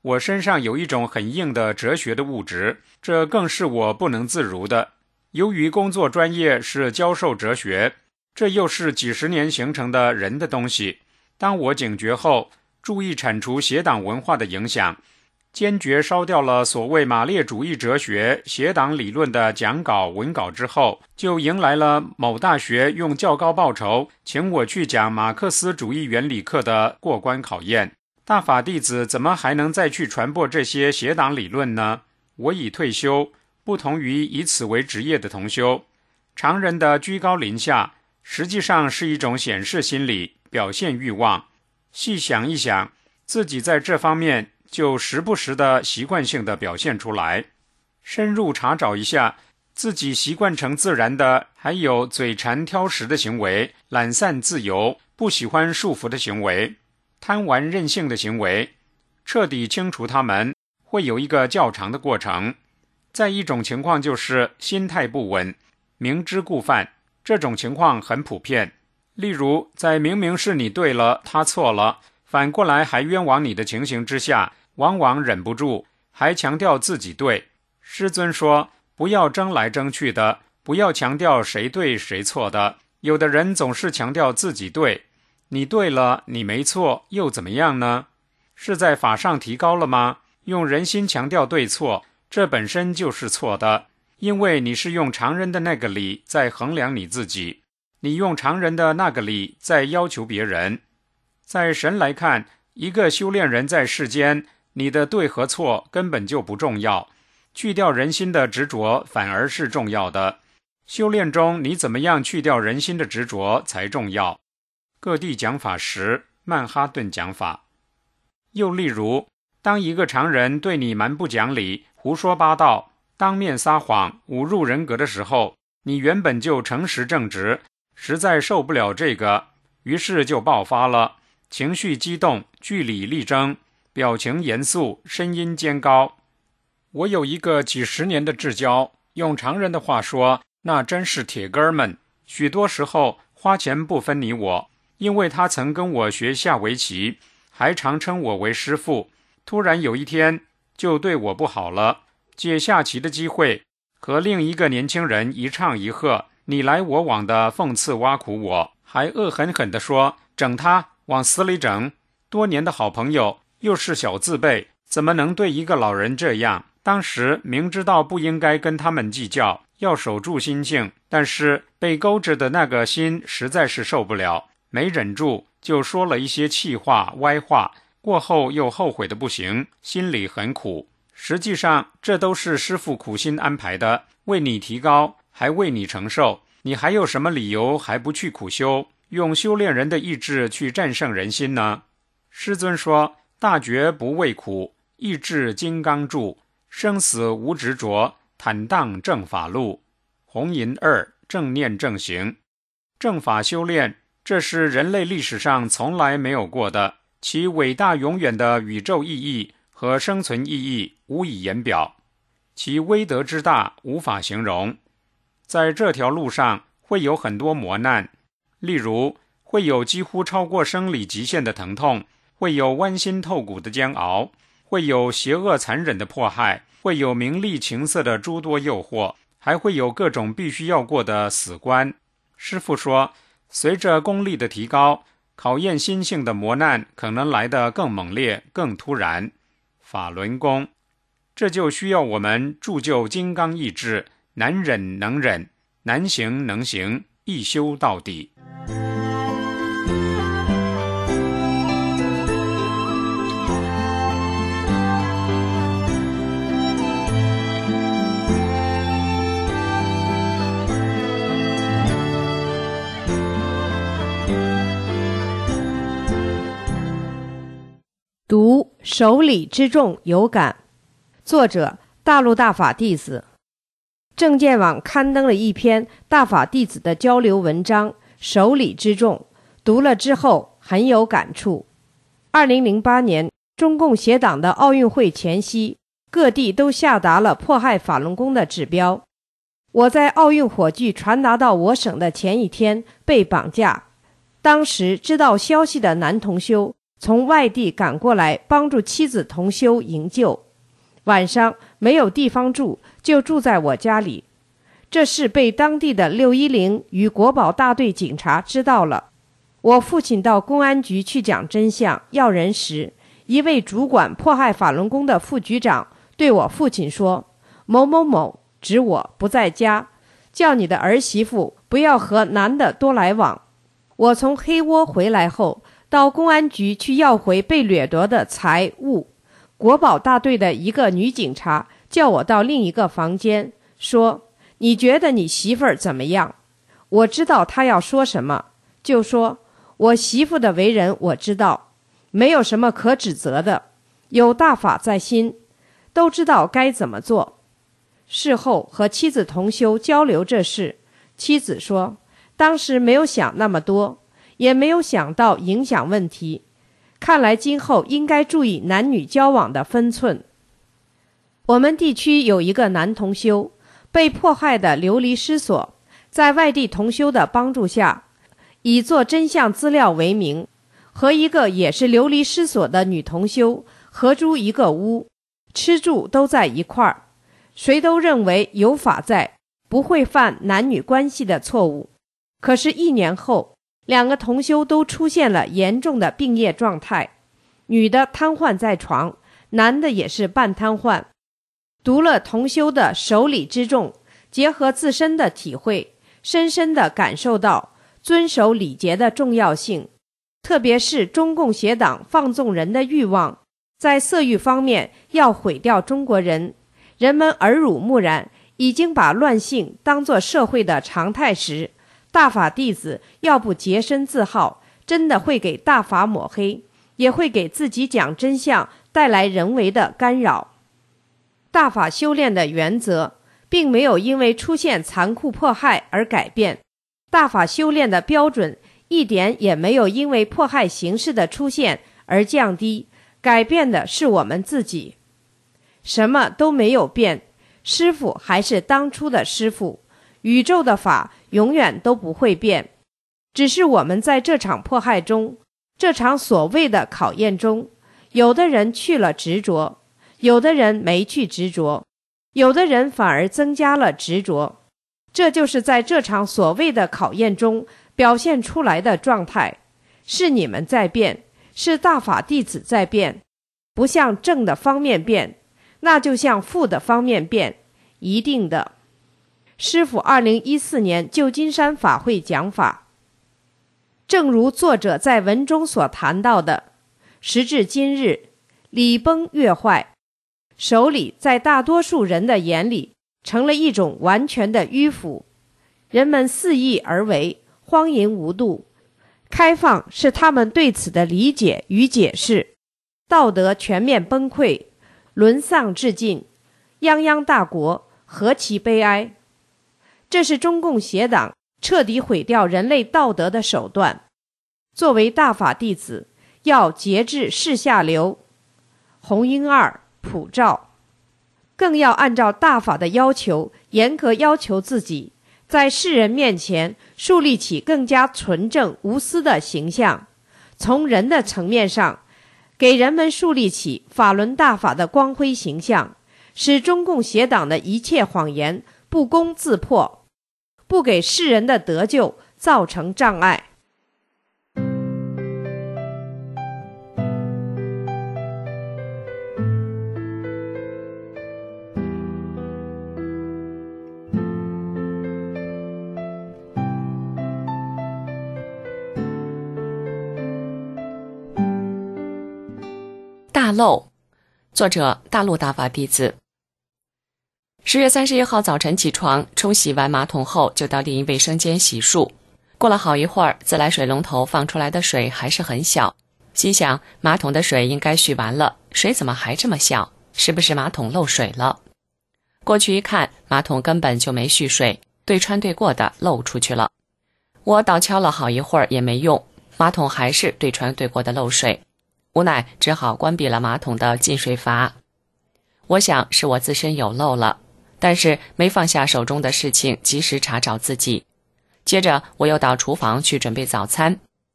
Speaker 9: 我身上有一种很硬的哲学的物质，这更是我不能自如的。由于工作专业是教授哲学，这又是几十年形成的人的东西。当我警觉后，注意铲除邪党文化的影响，坚决烧掉了所谓马列主义哲学、邪党理论的讲稿文稿之后，就迎来了某大学用较高报酬请我去讲马克思主义原理课的过关考验。大法弟子怎么还能再去传播这些邪党理论呢？我已退休，不同于以此为职业的同修，常人的居高临下实际上是一种显示心理，表现欲望。细想一想，自己在这方面就时不时的习惯性的表现出来。深入查找一下，自己习惯成自然的还有嘴馋挑食的行为、懒散自由、不喜欢束缚的行为、贪玩任性的行为，彻底清除它们会有一个较长的过程。再一种情况就是心态不稳，明知故犯，这种情况很普遍。例如在明明是你对了，他错了，反过来还冤枉你的情形之下，往往忍不住还强调自己对。师尊说，不要争来争去的，不要强调谁对谁错的。有的人总是强调自己对，你对了，你没错，又怎么样呢？是在法上提高了吗？用人心强调对错，这本身就是错的，因为你是用常人的那个理在衡量你自己，你用常人的那个理在要求别人。在神来看，一个修炼人在世间，你的对和错根本就不重要，去掉人心的执着反而是重要的。修炼中你怎么样去掉人心的执着才重要。各地讲法时，曼哈顿讲法。又例如，当一个常人对你蛮不讲理、胡说八道、当面撒谎、侮辱人格的时候，你原本就诚实正直，实在受不了这个，于是就爆发了，情绪激动，据理力争，表情严肃，声音尖高。我有一个几十年的至交，用常人的话说，那真是铁哥们，许多时候花钱不分你我，因为他曾跟我学下围棋，还常称我为师父。突然有一天就对我不好了，借下棋的机会和另一个年轻人一唱一和，你来我往的讽刺挖苦我，还恶狠狠地说整他，往死里整。多年的好朋友，又是小字辈，怎么能对一个老人这样？当时明知道不应该跟他们计较，要守住心性，但是被勾着的那个心实在是受不了，没忍住就说了一些气话歪话，过后又后悔的不行，心里很苦。实际上这都是师父苦心安排的，为你提高，还为你承受，你还有什么理由还不去苦修，用修炼人的意志去战胜人心呢？师尊说，大觉不畏苦，意志金刚柱，生死无执着，坦荡正法路。红银2，正念正行。正法修炼，这是人类历史上从来没有过的，其伟大永远的宇宙意义和生存意义无以言表，其威德之大无法形容。在这条路上会有很多磨难，例如会有几乎超过生理极限的疼痛，会有剜心透骨的煎熬，会有邪恶残忍的迫害，会有名利情色的诸多诱惑，还会有各种必须要过的死关。师父说，随着功力的提高，考验心性的磨难可能来得更猛烈、更突然。法轮功，这就需要我们铸就金刚意志，难忍能忍，难行能行，一修到底。
Speaker 10: 读守礼之重有感。作者大陆大法弟子。正见网刊登了一篇大法弟子的交流文章，守礼之重，读了之后很有感触。2008年中共协党的奥运会前夕，各地都下达了迫害法轮功的指标。我在奥运火炬传达到我省的前一天被绑架，当时知道消息的男同修从外地赶过来帮助妻子同修营救。晚上没有地方住，就住在我家里。这事被当地的610与国保大队警察知道了。我父亲到公安局去讲真相要人时，一位主管迫害法轮功的副局长对我父亲说，某某某指我不在家，叫你的儿媳妇不要和男的多来往。我从黑窝回来后，到公安局去要回被掠夺的财物。国保大队的一个女警察叫我到另一个房间，说，你觉得你媳妇儿怎么样？我知道她要说什么，就说，我媳妇的为人我知道，没有什么可指责的，有大法在心，都知道该怎么做。事后和妻子同修交流这事，妻子说，当时没有想那么多，也没有想到影响问题，看来今后应该注意男女交往的分寸。我们地区有一个男同修被迫害的流离失所，在外地同修的帮助下，以做真相资料为名，和一个也是流离失所的女同修合租一个屋，吃住都在一块儿，谁都认为有法在，不会犯男女关系的错误。可是1年后，2个同修都出现了严重的病业状态，女的瘫痪在床，男的也是半瘫痪。读了同修的守礼之重，结合自身的体会，深深地感受到遵守礼节的重要性，特别是中共邪党放纵人的欲望，在色欲方面要毁掉中国人，人们耳濡目染，已经把乱性当作社会的常态时，大法弟子要不洁身自好，真的会给大法抹黑，也会给自己讲真相带来人为的干扰。大法修炼的原则并没有因为出现残酷迫害而改变，大法修炼的标准一点也没有因为迫害形式的出现而降低，改变的是我们自己。什么都没有变，师父还是当初的师父，宇宙的法永远都不会变，只是我们在这场迫害中，这场所谓的考验中，有的人去了执着，有的人没去执着，有的人反而增加了执着。这就是在这场所谓的考验中表现出来的状态，是你们在变，是大法弟子在变，不向正的方面变，那就向负的方面变，一定的。师父2014年旧金山法会讲法，正如作者在文中所谈到的，时至今日，礼崩乐坏，守礼在大多数人的眼里成了一种完全的迂腐，人们肆意而为，荒淫无度，开放是他们对此的理解与解释，道德全面崩溃，沦丧至尽，泱泱大国何其悲哀。这是中共邪党彻底毁掉人类道德的手段。作为大法弟子，要节制世下流，红缨二普照，更要按照大法的要求，严格要求自己，在世人面前树立起更加纯正无私的形象，从人的层面上给人们树立起法轮大法的光辉形象，使中共邪党的一切谎言不攻自破，不给世人的得救造成障碍。
Speaker 11: 大漏，作者大陆大法弟子。10月31号早晨起床，冲洗完马桶后就到另一卫生间洗漱。过了好一会儿，自来水龙头放出来的水还是很小，心想马桶的水应该蓄完了，水怎么还这么小？是不是马桶漏水了？过去一看，马桶根本就没蓄水，对穿对过的漏出去了。我倒敲了好一会儿也没用，马桶还是对穿对过的漏水，无奈只好关闭了马桶的进水阀。我想是我自身有漏了，但是没放下手中的事情及时查找自己。接着我又到厨房去准备早餐，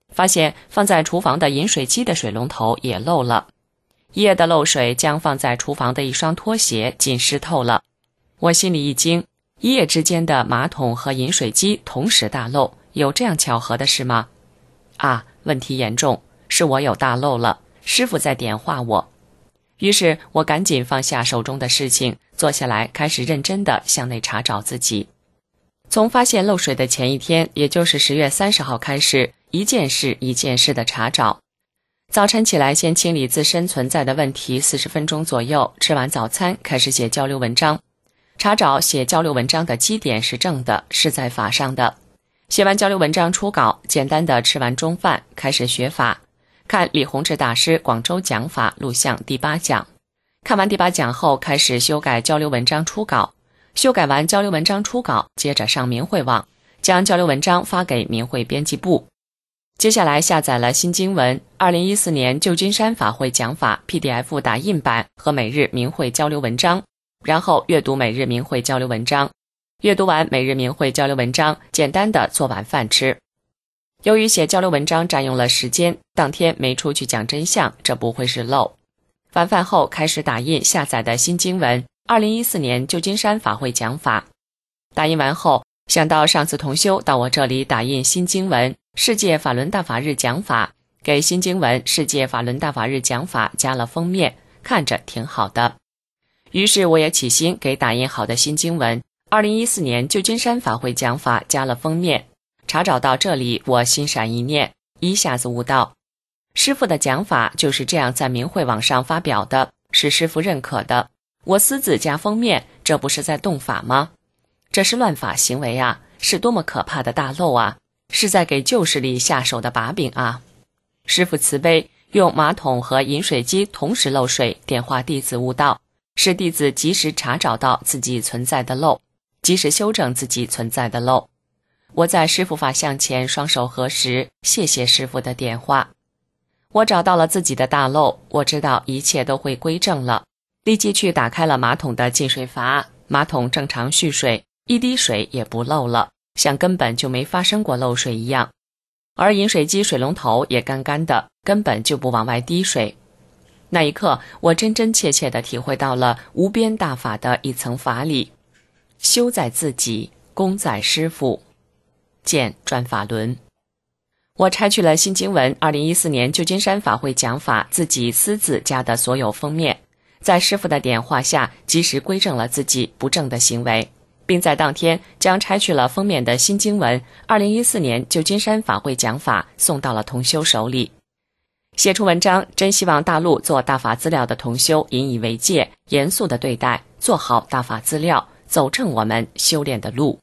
Speaker 11: 发现放在厨房的饮水机的水龙头也漏了，一夜的漏水将放在厨房的一双拖鞋浸湿透了。我心里一惊，一夜之间的马桶和饮水机同时大漏，有这样巧合的事吗？啊，问题严重，是我有大漏了，师傅在点化我。于是我赶紧放下手中的事情，坐下来开始认真地向内查找自己。从发现漏水的前一天，也就是10月30号开始，一件事一件事地查找。早晨起来先清理自身存在的问题40分钟左右，吃完早餐开始写交流文章。查找写交流文章的基点是正的，是在法上的。写完交流文章初稿，简单的吃完中饭，开始学法。看李洪志大师广州讲法录像第8讲。看完第8讲后，开始修改交流文章初稿。修改完交流文章初稿，接着上明慧网，将交流文章发给明慧编辑部。接下来下载了新经文2014年旧金山法会讲法 PDF 打印版和每日明慧交流文章，然后阅读每日明慧交流文章。阅读完每日明慧交流文章，简单的做晚饭吃。由于写交流文章占用了时间，当天没出去讲真相，这不会是漏。晚饭后开始打印下载的新经文2014年旧金山法会讲法。打印完后，想到上次同修到我这里打印新经文世界法轮大法日讲法，给新经文世界法轮大法日讲法加了封面，看着挺好的。于是我也起心给打印好的新经文2014年旧金山法会讲法加了封面。查找到这里，我心闪一念，一下子悟到，师父的讲法就是这样在明慧网上发表的，是师父认可的。我私自加封面，这不是在动法吗？这是乱法行为啊，是多么可怕的大漏啊，是在给旧势力下手的把柄啊。师父慈悲，用马桶和饮水机同时漏水点化弟子悟道，使弟子及时查找到自己存在的漏，及时修正自己存在的漏。我在师父法像前双手合十，谢谢师父的点化。我找到了自己的大漏，我知道一切都会归正了，立即去打开了马桶的进水阀，马桶正常蓄水，一滴水也不漏了，像根本就没发生过漏水一样。而饮水机水龙头也干干的，根本就不往外滴水。那一刻，我真真切切地体会到了无边大法的一层法理：修在自己，功在师父。见转法轮。我拆去了新经文2014年旧金山法会讲法自己私自加的所有封面，在师父的点化下，及时归正了自己不正的行为，并在当天将拆去了封面的新经文2014年旧金山法会讲法送到了同修手里。写出文章，真希望大陆做大法资料的同修引以为戒，严肃地对待，做好大法资料，走正我们修炼的路。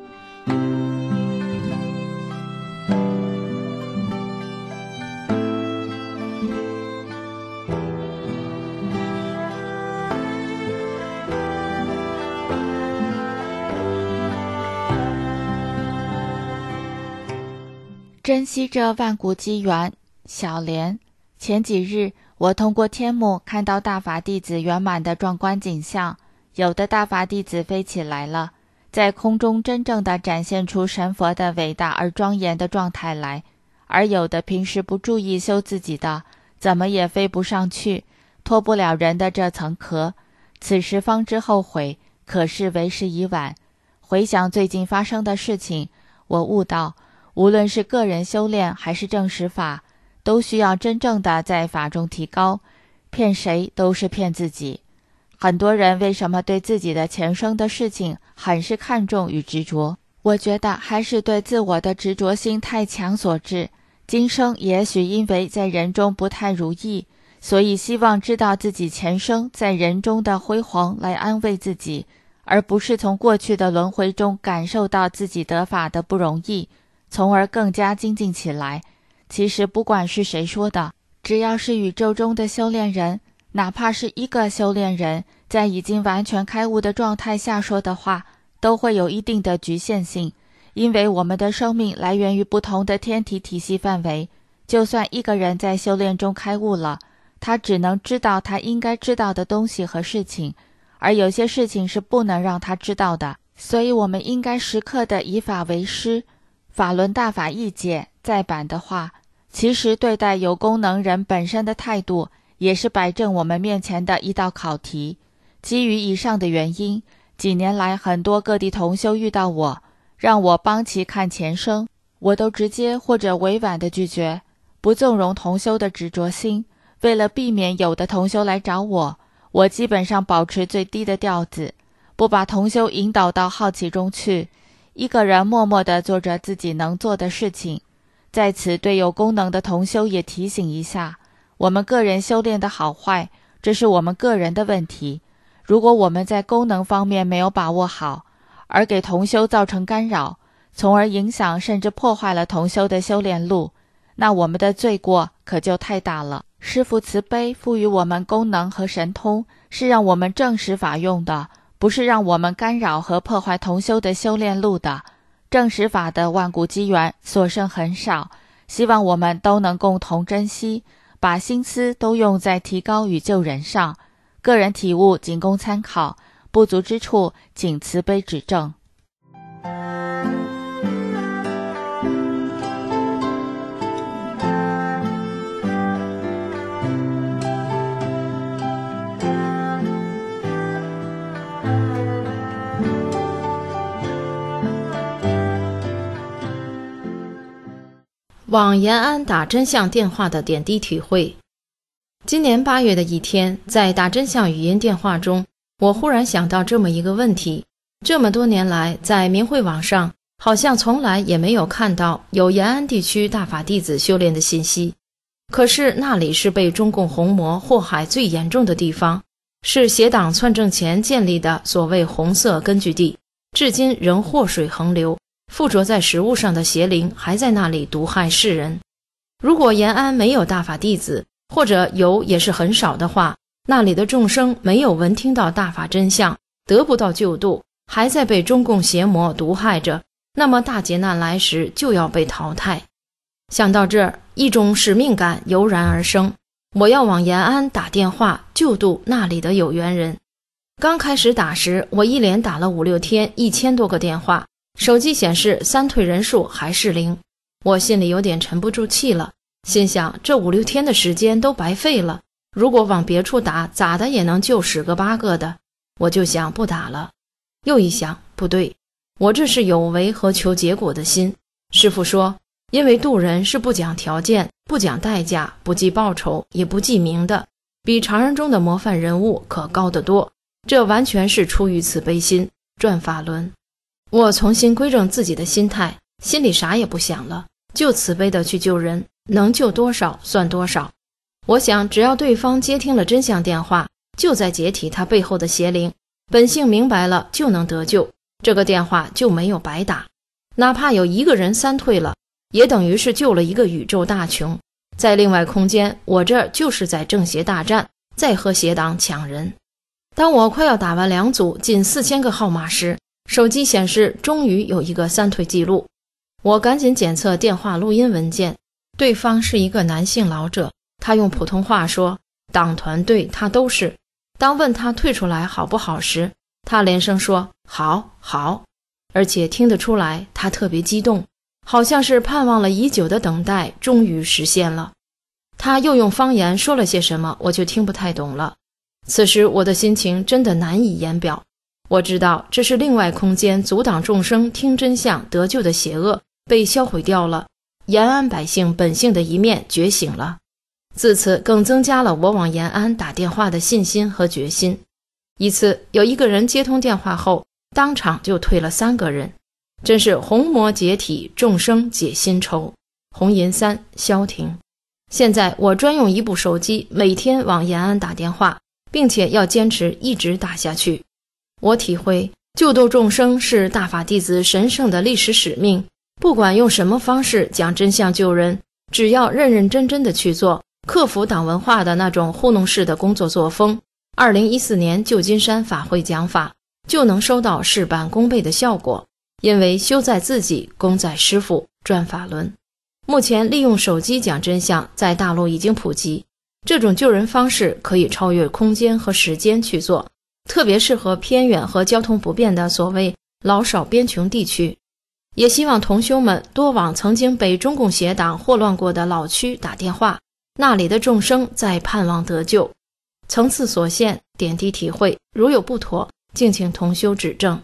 Speaker 12: 珍惜这万古机缘，小莲。前几日，我通过天幕看到大法弟子圆满的壮观景象，有的大法弟子飞起来了，在空中真正的展现出神佛的伟大而庄严的状态来，而有的平时不注意修自己的，怎么也飞不上去，脱不了人的这层壳，此时方知后悔，可是为时已晚。回想最近发生的事情，我悟到，无论是个人修炼还是正实法，都需要真正的在法中提高，骗谁都是骗自己。很多人为什么对自己的前生的事情很是看重与执着？我觉得还是对自我的执着心太强所致。今生也许因为在人中不太如意，所以希望知道自己前生在人中的辉煌来安慰自己，而不是从过去的轮回中感受到自己得法的不容易，从而更加精进起来。其实不管是谁说的，只要是宇宙中的修炼人，哪怕是一个修炼人，在已经完全开悟的状态下说的话，都会有一定的局限性，因为我们的生命来源于不同的天体体系范围。就算一个人在修炼中开悟了，他只能知道他应该知道的东西和事情，而有些事情是不能让他知道的。所以我们应该时刻的以法为师。法轮大法译解再版的话， 其实对待有功能人本身的态度，也是摆正我们面前的一道考题。基于以上的原因，几年来很多各地同修遇到我，让我帮其看前生，我都直接或者委婉地拒绝，不纵容同修的执着心。为了避免有的同修来找我，我基本上保持最低的调子，不把同修引导到好奇中去，一个人默默地做着自己能做的事情。在此对有功能的同修也提醒一下，我们个人修炼的好坏，这是我们个人的问题。如果我们在功能方面没有把握好，而给同修造成干扰，从而影响甚至破坏了同修的修炼路，那我们的罪过可就太大了。师父慈悲赋予我们功能和神通，是让我们正实法用的，不是让我们干扰和破坏同修的修炼路的。正实法的万古机缘所剩很少，希望我们都能共同珍惜，把心思都用在提高与救人上。个人体悟仅供参考，不足之处请慈悲指正。
Speaker 13: 往延安打真相电话的点滴体会。今年8月的一天，在打真相语音电话中，我忽然想到这么一个问题：这么多年来，在明慧网上好像从来也没有看到有延安地区大法弟子修炼的信息，可是那里是被中共红魔祸害最严重的地方，是邪党篡政前建立的所谓红色根据地，至今仍祸水横流，附着在食物上的邪灵还在那里毒害世人。如果延安没有大法弟子，或者有也是很少的话，那里的众生没有闻听到大法真相，得不到救度，还在被中共邪魔毒害着，那么大劫难来时就要被淘汰。想到这儿，一种使命感油然而生，我要往延安打电话救度那里的有缘人。刚开始打时，我一连打了5、6天1000多个电话，手机显示3退人数还是0，我心里有点沉不住气了，心想这5、6天的时间都白费了，如果往别处打，咋的也能救10个8个的，我就想不打了。又一想，不对，我这是有为和求结果的心。师父说，因为渡人是不讲条件，不讲代价，不计报酬，也不记名的，比常人中的模范人物可高得多，这完全是出于慈悲心，转法轮。我重新归正自己的心态，心里啥也不想了，就慈悲的去救人，能救多少算多少。我想只要对方接听了真相电话，就在解体他背后的邪灵，本性明白了就能得救，这个电话就没有白打。哪怕有1个人3退了，也等于是救了一个宇宙大穷。在另外空间，我这就是在正邪大战，在和邪党抢人。当我快要打完2组近4000个号码时，手机显示终于有一个3退记录。我赶紧检测电话录音文件，对方是一个男性老者，他用普通话说，党团队他都是。当问他退出来好不好时，他连声说好好，而且听得出来他特别激动，好像是盼望了已久的等待终于实现了。他又用方言说了些什么，我就听不太懂了。此时我的心情真的难以言表。我知道这是另外空间阻挡众生听真相得救的邪恶被销毁掉了，延安百姓本性的一面觉醒了。自此更增加了我往延安打电话的信心和决心。一次有一个人接通电话后，当场就退了3个人，真是红魔解体，众生解心愁。红银3消停。现在我专用1部手机每天往延安打电话，并且要坚持一直打下去。我体会救度众生是大法弟子神圣的历史使命，不管用什么方式讲真相救人，只要认认真真的去做，克服党文化的那种糊弄式的工作作风，2014年旧金山法会讲法就能收到事半功倍的效果。因为修在自己，功在师父，转法轮。目前利用手机讲真相在大陆已经普及，这种救人方式可以超越空间和时间去做，特别适合偏远和交通不便的所谓老少边穷地区。 也希望同修们多往曾经被中共邪党祸乱过的老区打电话，那里的众生在盼望得救。层次所限，点滴体会，如有不妥，敬请同修指正。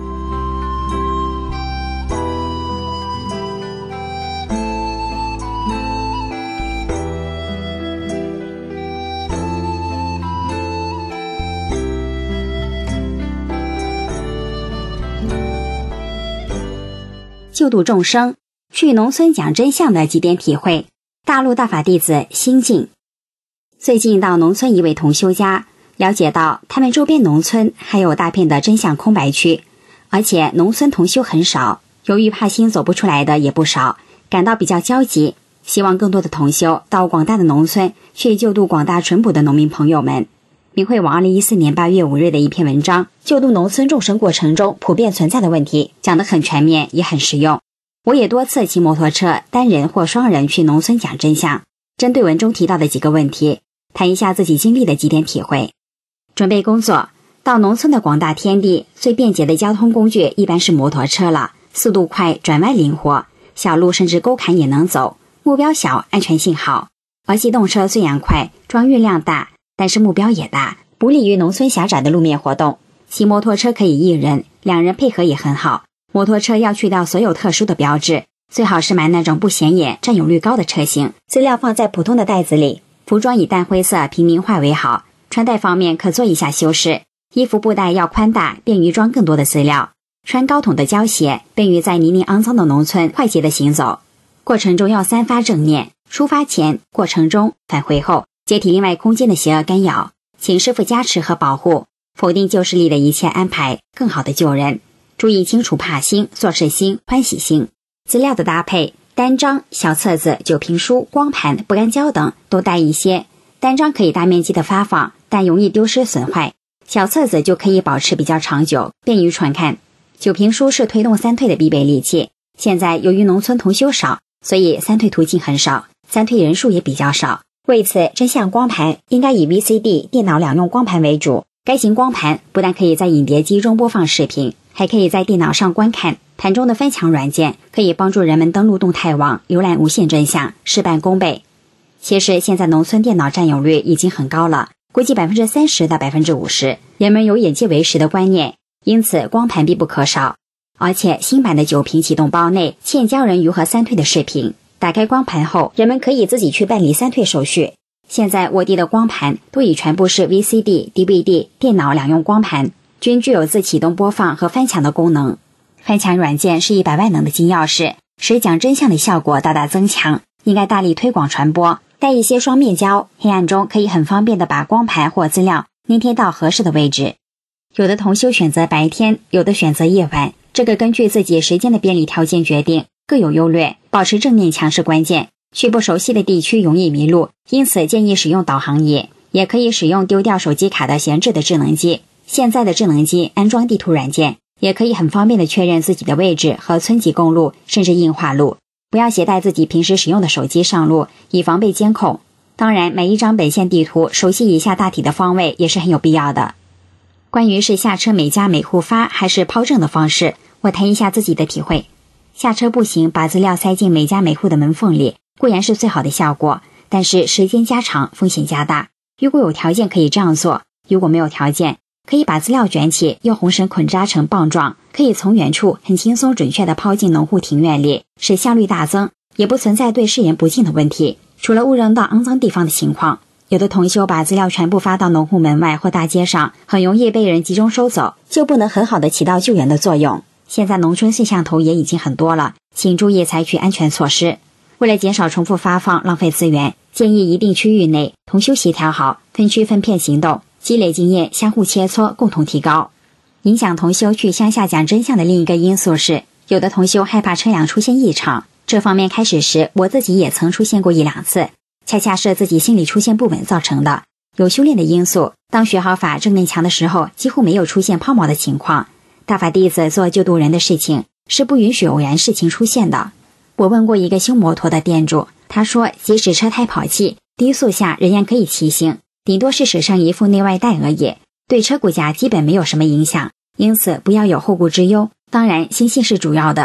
Speaker 8: 救度众生，去农村讲真相的几点体会。大陆大法弟子心境。最近到农村一位同修家，了解到他们周边农村还有大片的真相空白区，而且农村同修很少，由于怕心走不出来的也不少，感到比较焦急，希望更多的同修到广大的农村去救度广大淳朴的农民朋友们。明慧网2014年8月5日的一篇文章，救度农村众生过程中普遍存在的问题，讲得很全面，也很实用。我也多次骑摩托车单人或双人去农村讲真相，针对文中提到的几个问题，谈一下自己经历的几点体会。准备工作，到农村的广大天地，最便捷的交通工具一般是摩托车了，速度快，转弯灵活，小路甚至沟坎也能走，目标小，安全性好。而机动车虽然快，装运量大，但是目标也大，不利于农村狭窄的路面活动。骑摩托车可以1人，2人配合也很好。摩托车要去掉所有特殊的标志，最好是买那种不显眼、占有率高的车型。资料放在普通的袋子里，服装以淡灰色平民化为好。穿戴方面可做一下修饰，衣服布袋要宽大，便于装更多的资料。穿高筒的胶鞋，便于在泥泞肮脏的农村快捷的行走。过程中要3发正念，出发前、过程中、返回后，解体另外空间的邪恶干扰，请师父加持和保护，否定旧势力的一切安排，更好的救人。注意清楚怕心、做事心、欢喜心。资料的搭配，单张、小册子、酒瓶书、光盘、不干胶等都带一些。单张可以大面积的发放，但容易丢失损坏。小册子就可以保持比较长久，便于传看。酒瓶书是推动3退的必备利器。现在由于农村同修少，所以3退途径很少，3退人数也比较少。为此，真相光盘应该以 VCD、电脑两用光盘为主。该型光盘不但可以在影碟机中播放视频，还可以在电脑上观看。盘中的翻墙软件可以帮助人们登录动态网，浏览无限真相，事半功倍。其实现在农村电脑占有率已经很高了，估计30%到50%，人们有眼见为实的观念，因此光盘必不可少。而且新版的酒瓶启动包内现教人如何3退的视频，打开光盘后，人们可以自己去办理3退手续。现在我地的光盘都已全部是 VCD、DVD、电脑两用光盘，均具有自启动播放和翻墙的功能。翻墙软件是100万能的金钥匙，使讲真相的效果大大增强，应该大力推广传播。带一些双面胶，黑暗中可以很方便的把光盘或资料粘贴到合适的位置。有的同修选择白天，有的选择夜晚，这个根据自己时间的便利条件决定，各有优劣，保持正念强是关键。去不熟悉的地区容易迷路，因此建议使用导航仪，也可以使用丢掉手机卡的闲置的智能机。现在的智能机安装地图软件，也可以很方便的确认自己的位置和村级公路，甚至硬化路。不要携带自己平时使用的手机上路，以防被监控。当然，买一张本线地图，熟悉一下大体的方位也是很有必要的。关于是下车每家每户发还是抛证的方式，我谈一下自己的体会。下车步行，把资料塞进每家每户的门缝里，固然是最好的效果，但是时间加长，风险加大。如果有条件可以这样做，如果没有条件，可以把资料卷起，用红绳捆扎成棒状，可以从远处很轻松准确地抛进农户庭院里，使效率大增，也不存在对世人不敬的问题。除了误扔到肮脏地方的情况，有的同修把资料全部发到农户门外或大街上，很容易被人集中收走，就不能很好地起到救援的作用。现在农村摄像头也已经很多了，请注意采取安全措施。为了减少重复发放，浪费资源，建议一定区域内同修协调好，分区分片行动，积累经验，相互切磋，共同提高。影响同修去乡下讲真相的另一个因素是，有的同修害怕车辆出现异常，这方面开始时我自己也曾出现过1-2次，恰恰是自己心理出现不稳造成的。有修炼的因素，当学好法正念强的时候，几乎没有出现抛锚的情况。大法弟子做救度人的事情，是不允许偶然事情出现的。我问过一个修摩托的店主，他说即使车胎跑气，低速下仍然可以骑行，顶多是使上一副内外带而已，对车骨架基本没有什么影响，因此不要有后顾之忧。当然心性是主要的。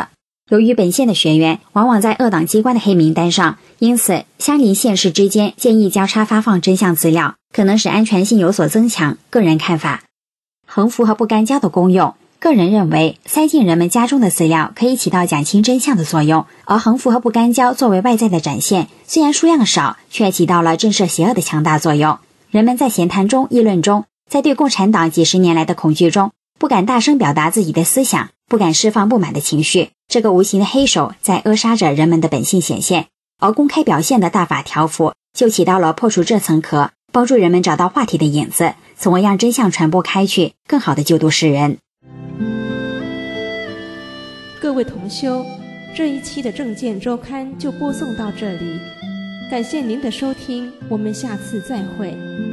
Speaker 8: 由于本县的学员往往在恶党机关的黑名单上，因此相邻县市之间建议交叉发放真相资料，可能使安全性有所增强。个人看法。横幅和不干胶的功用，个人认为塞进人们家中的资料可以起到讲清真相的作用，而横幅和不干胶作为外在的展现，虽然数量少，却起到了震慑邪恶的强大作用。人们在闲谈中、议论中，在对共产党几十年来的恐惧中，不敢大声表达自己的思想，不敢释放不满的情绪，这个无形的黑手在扼杀着人们的本性显现，而公开表现的大法条幅就起到了破除这层壳，帮助人们找到话题的影子，从而让真相传播开去，更好地救度世人。
Speaker 2: 各位同修，这一期的正见周刊就播送到这里，感谢您的收听，我们下次再会。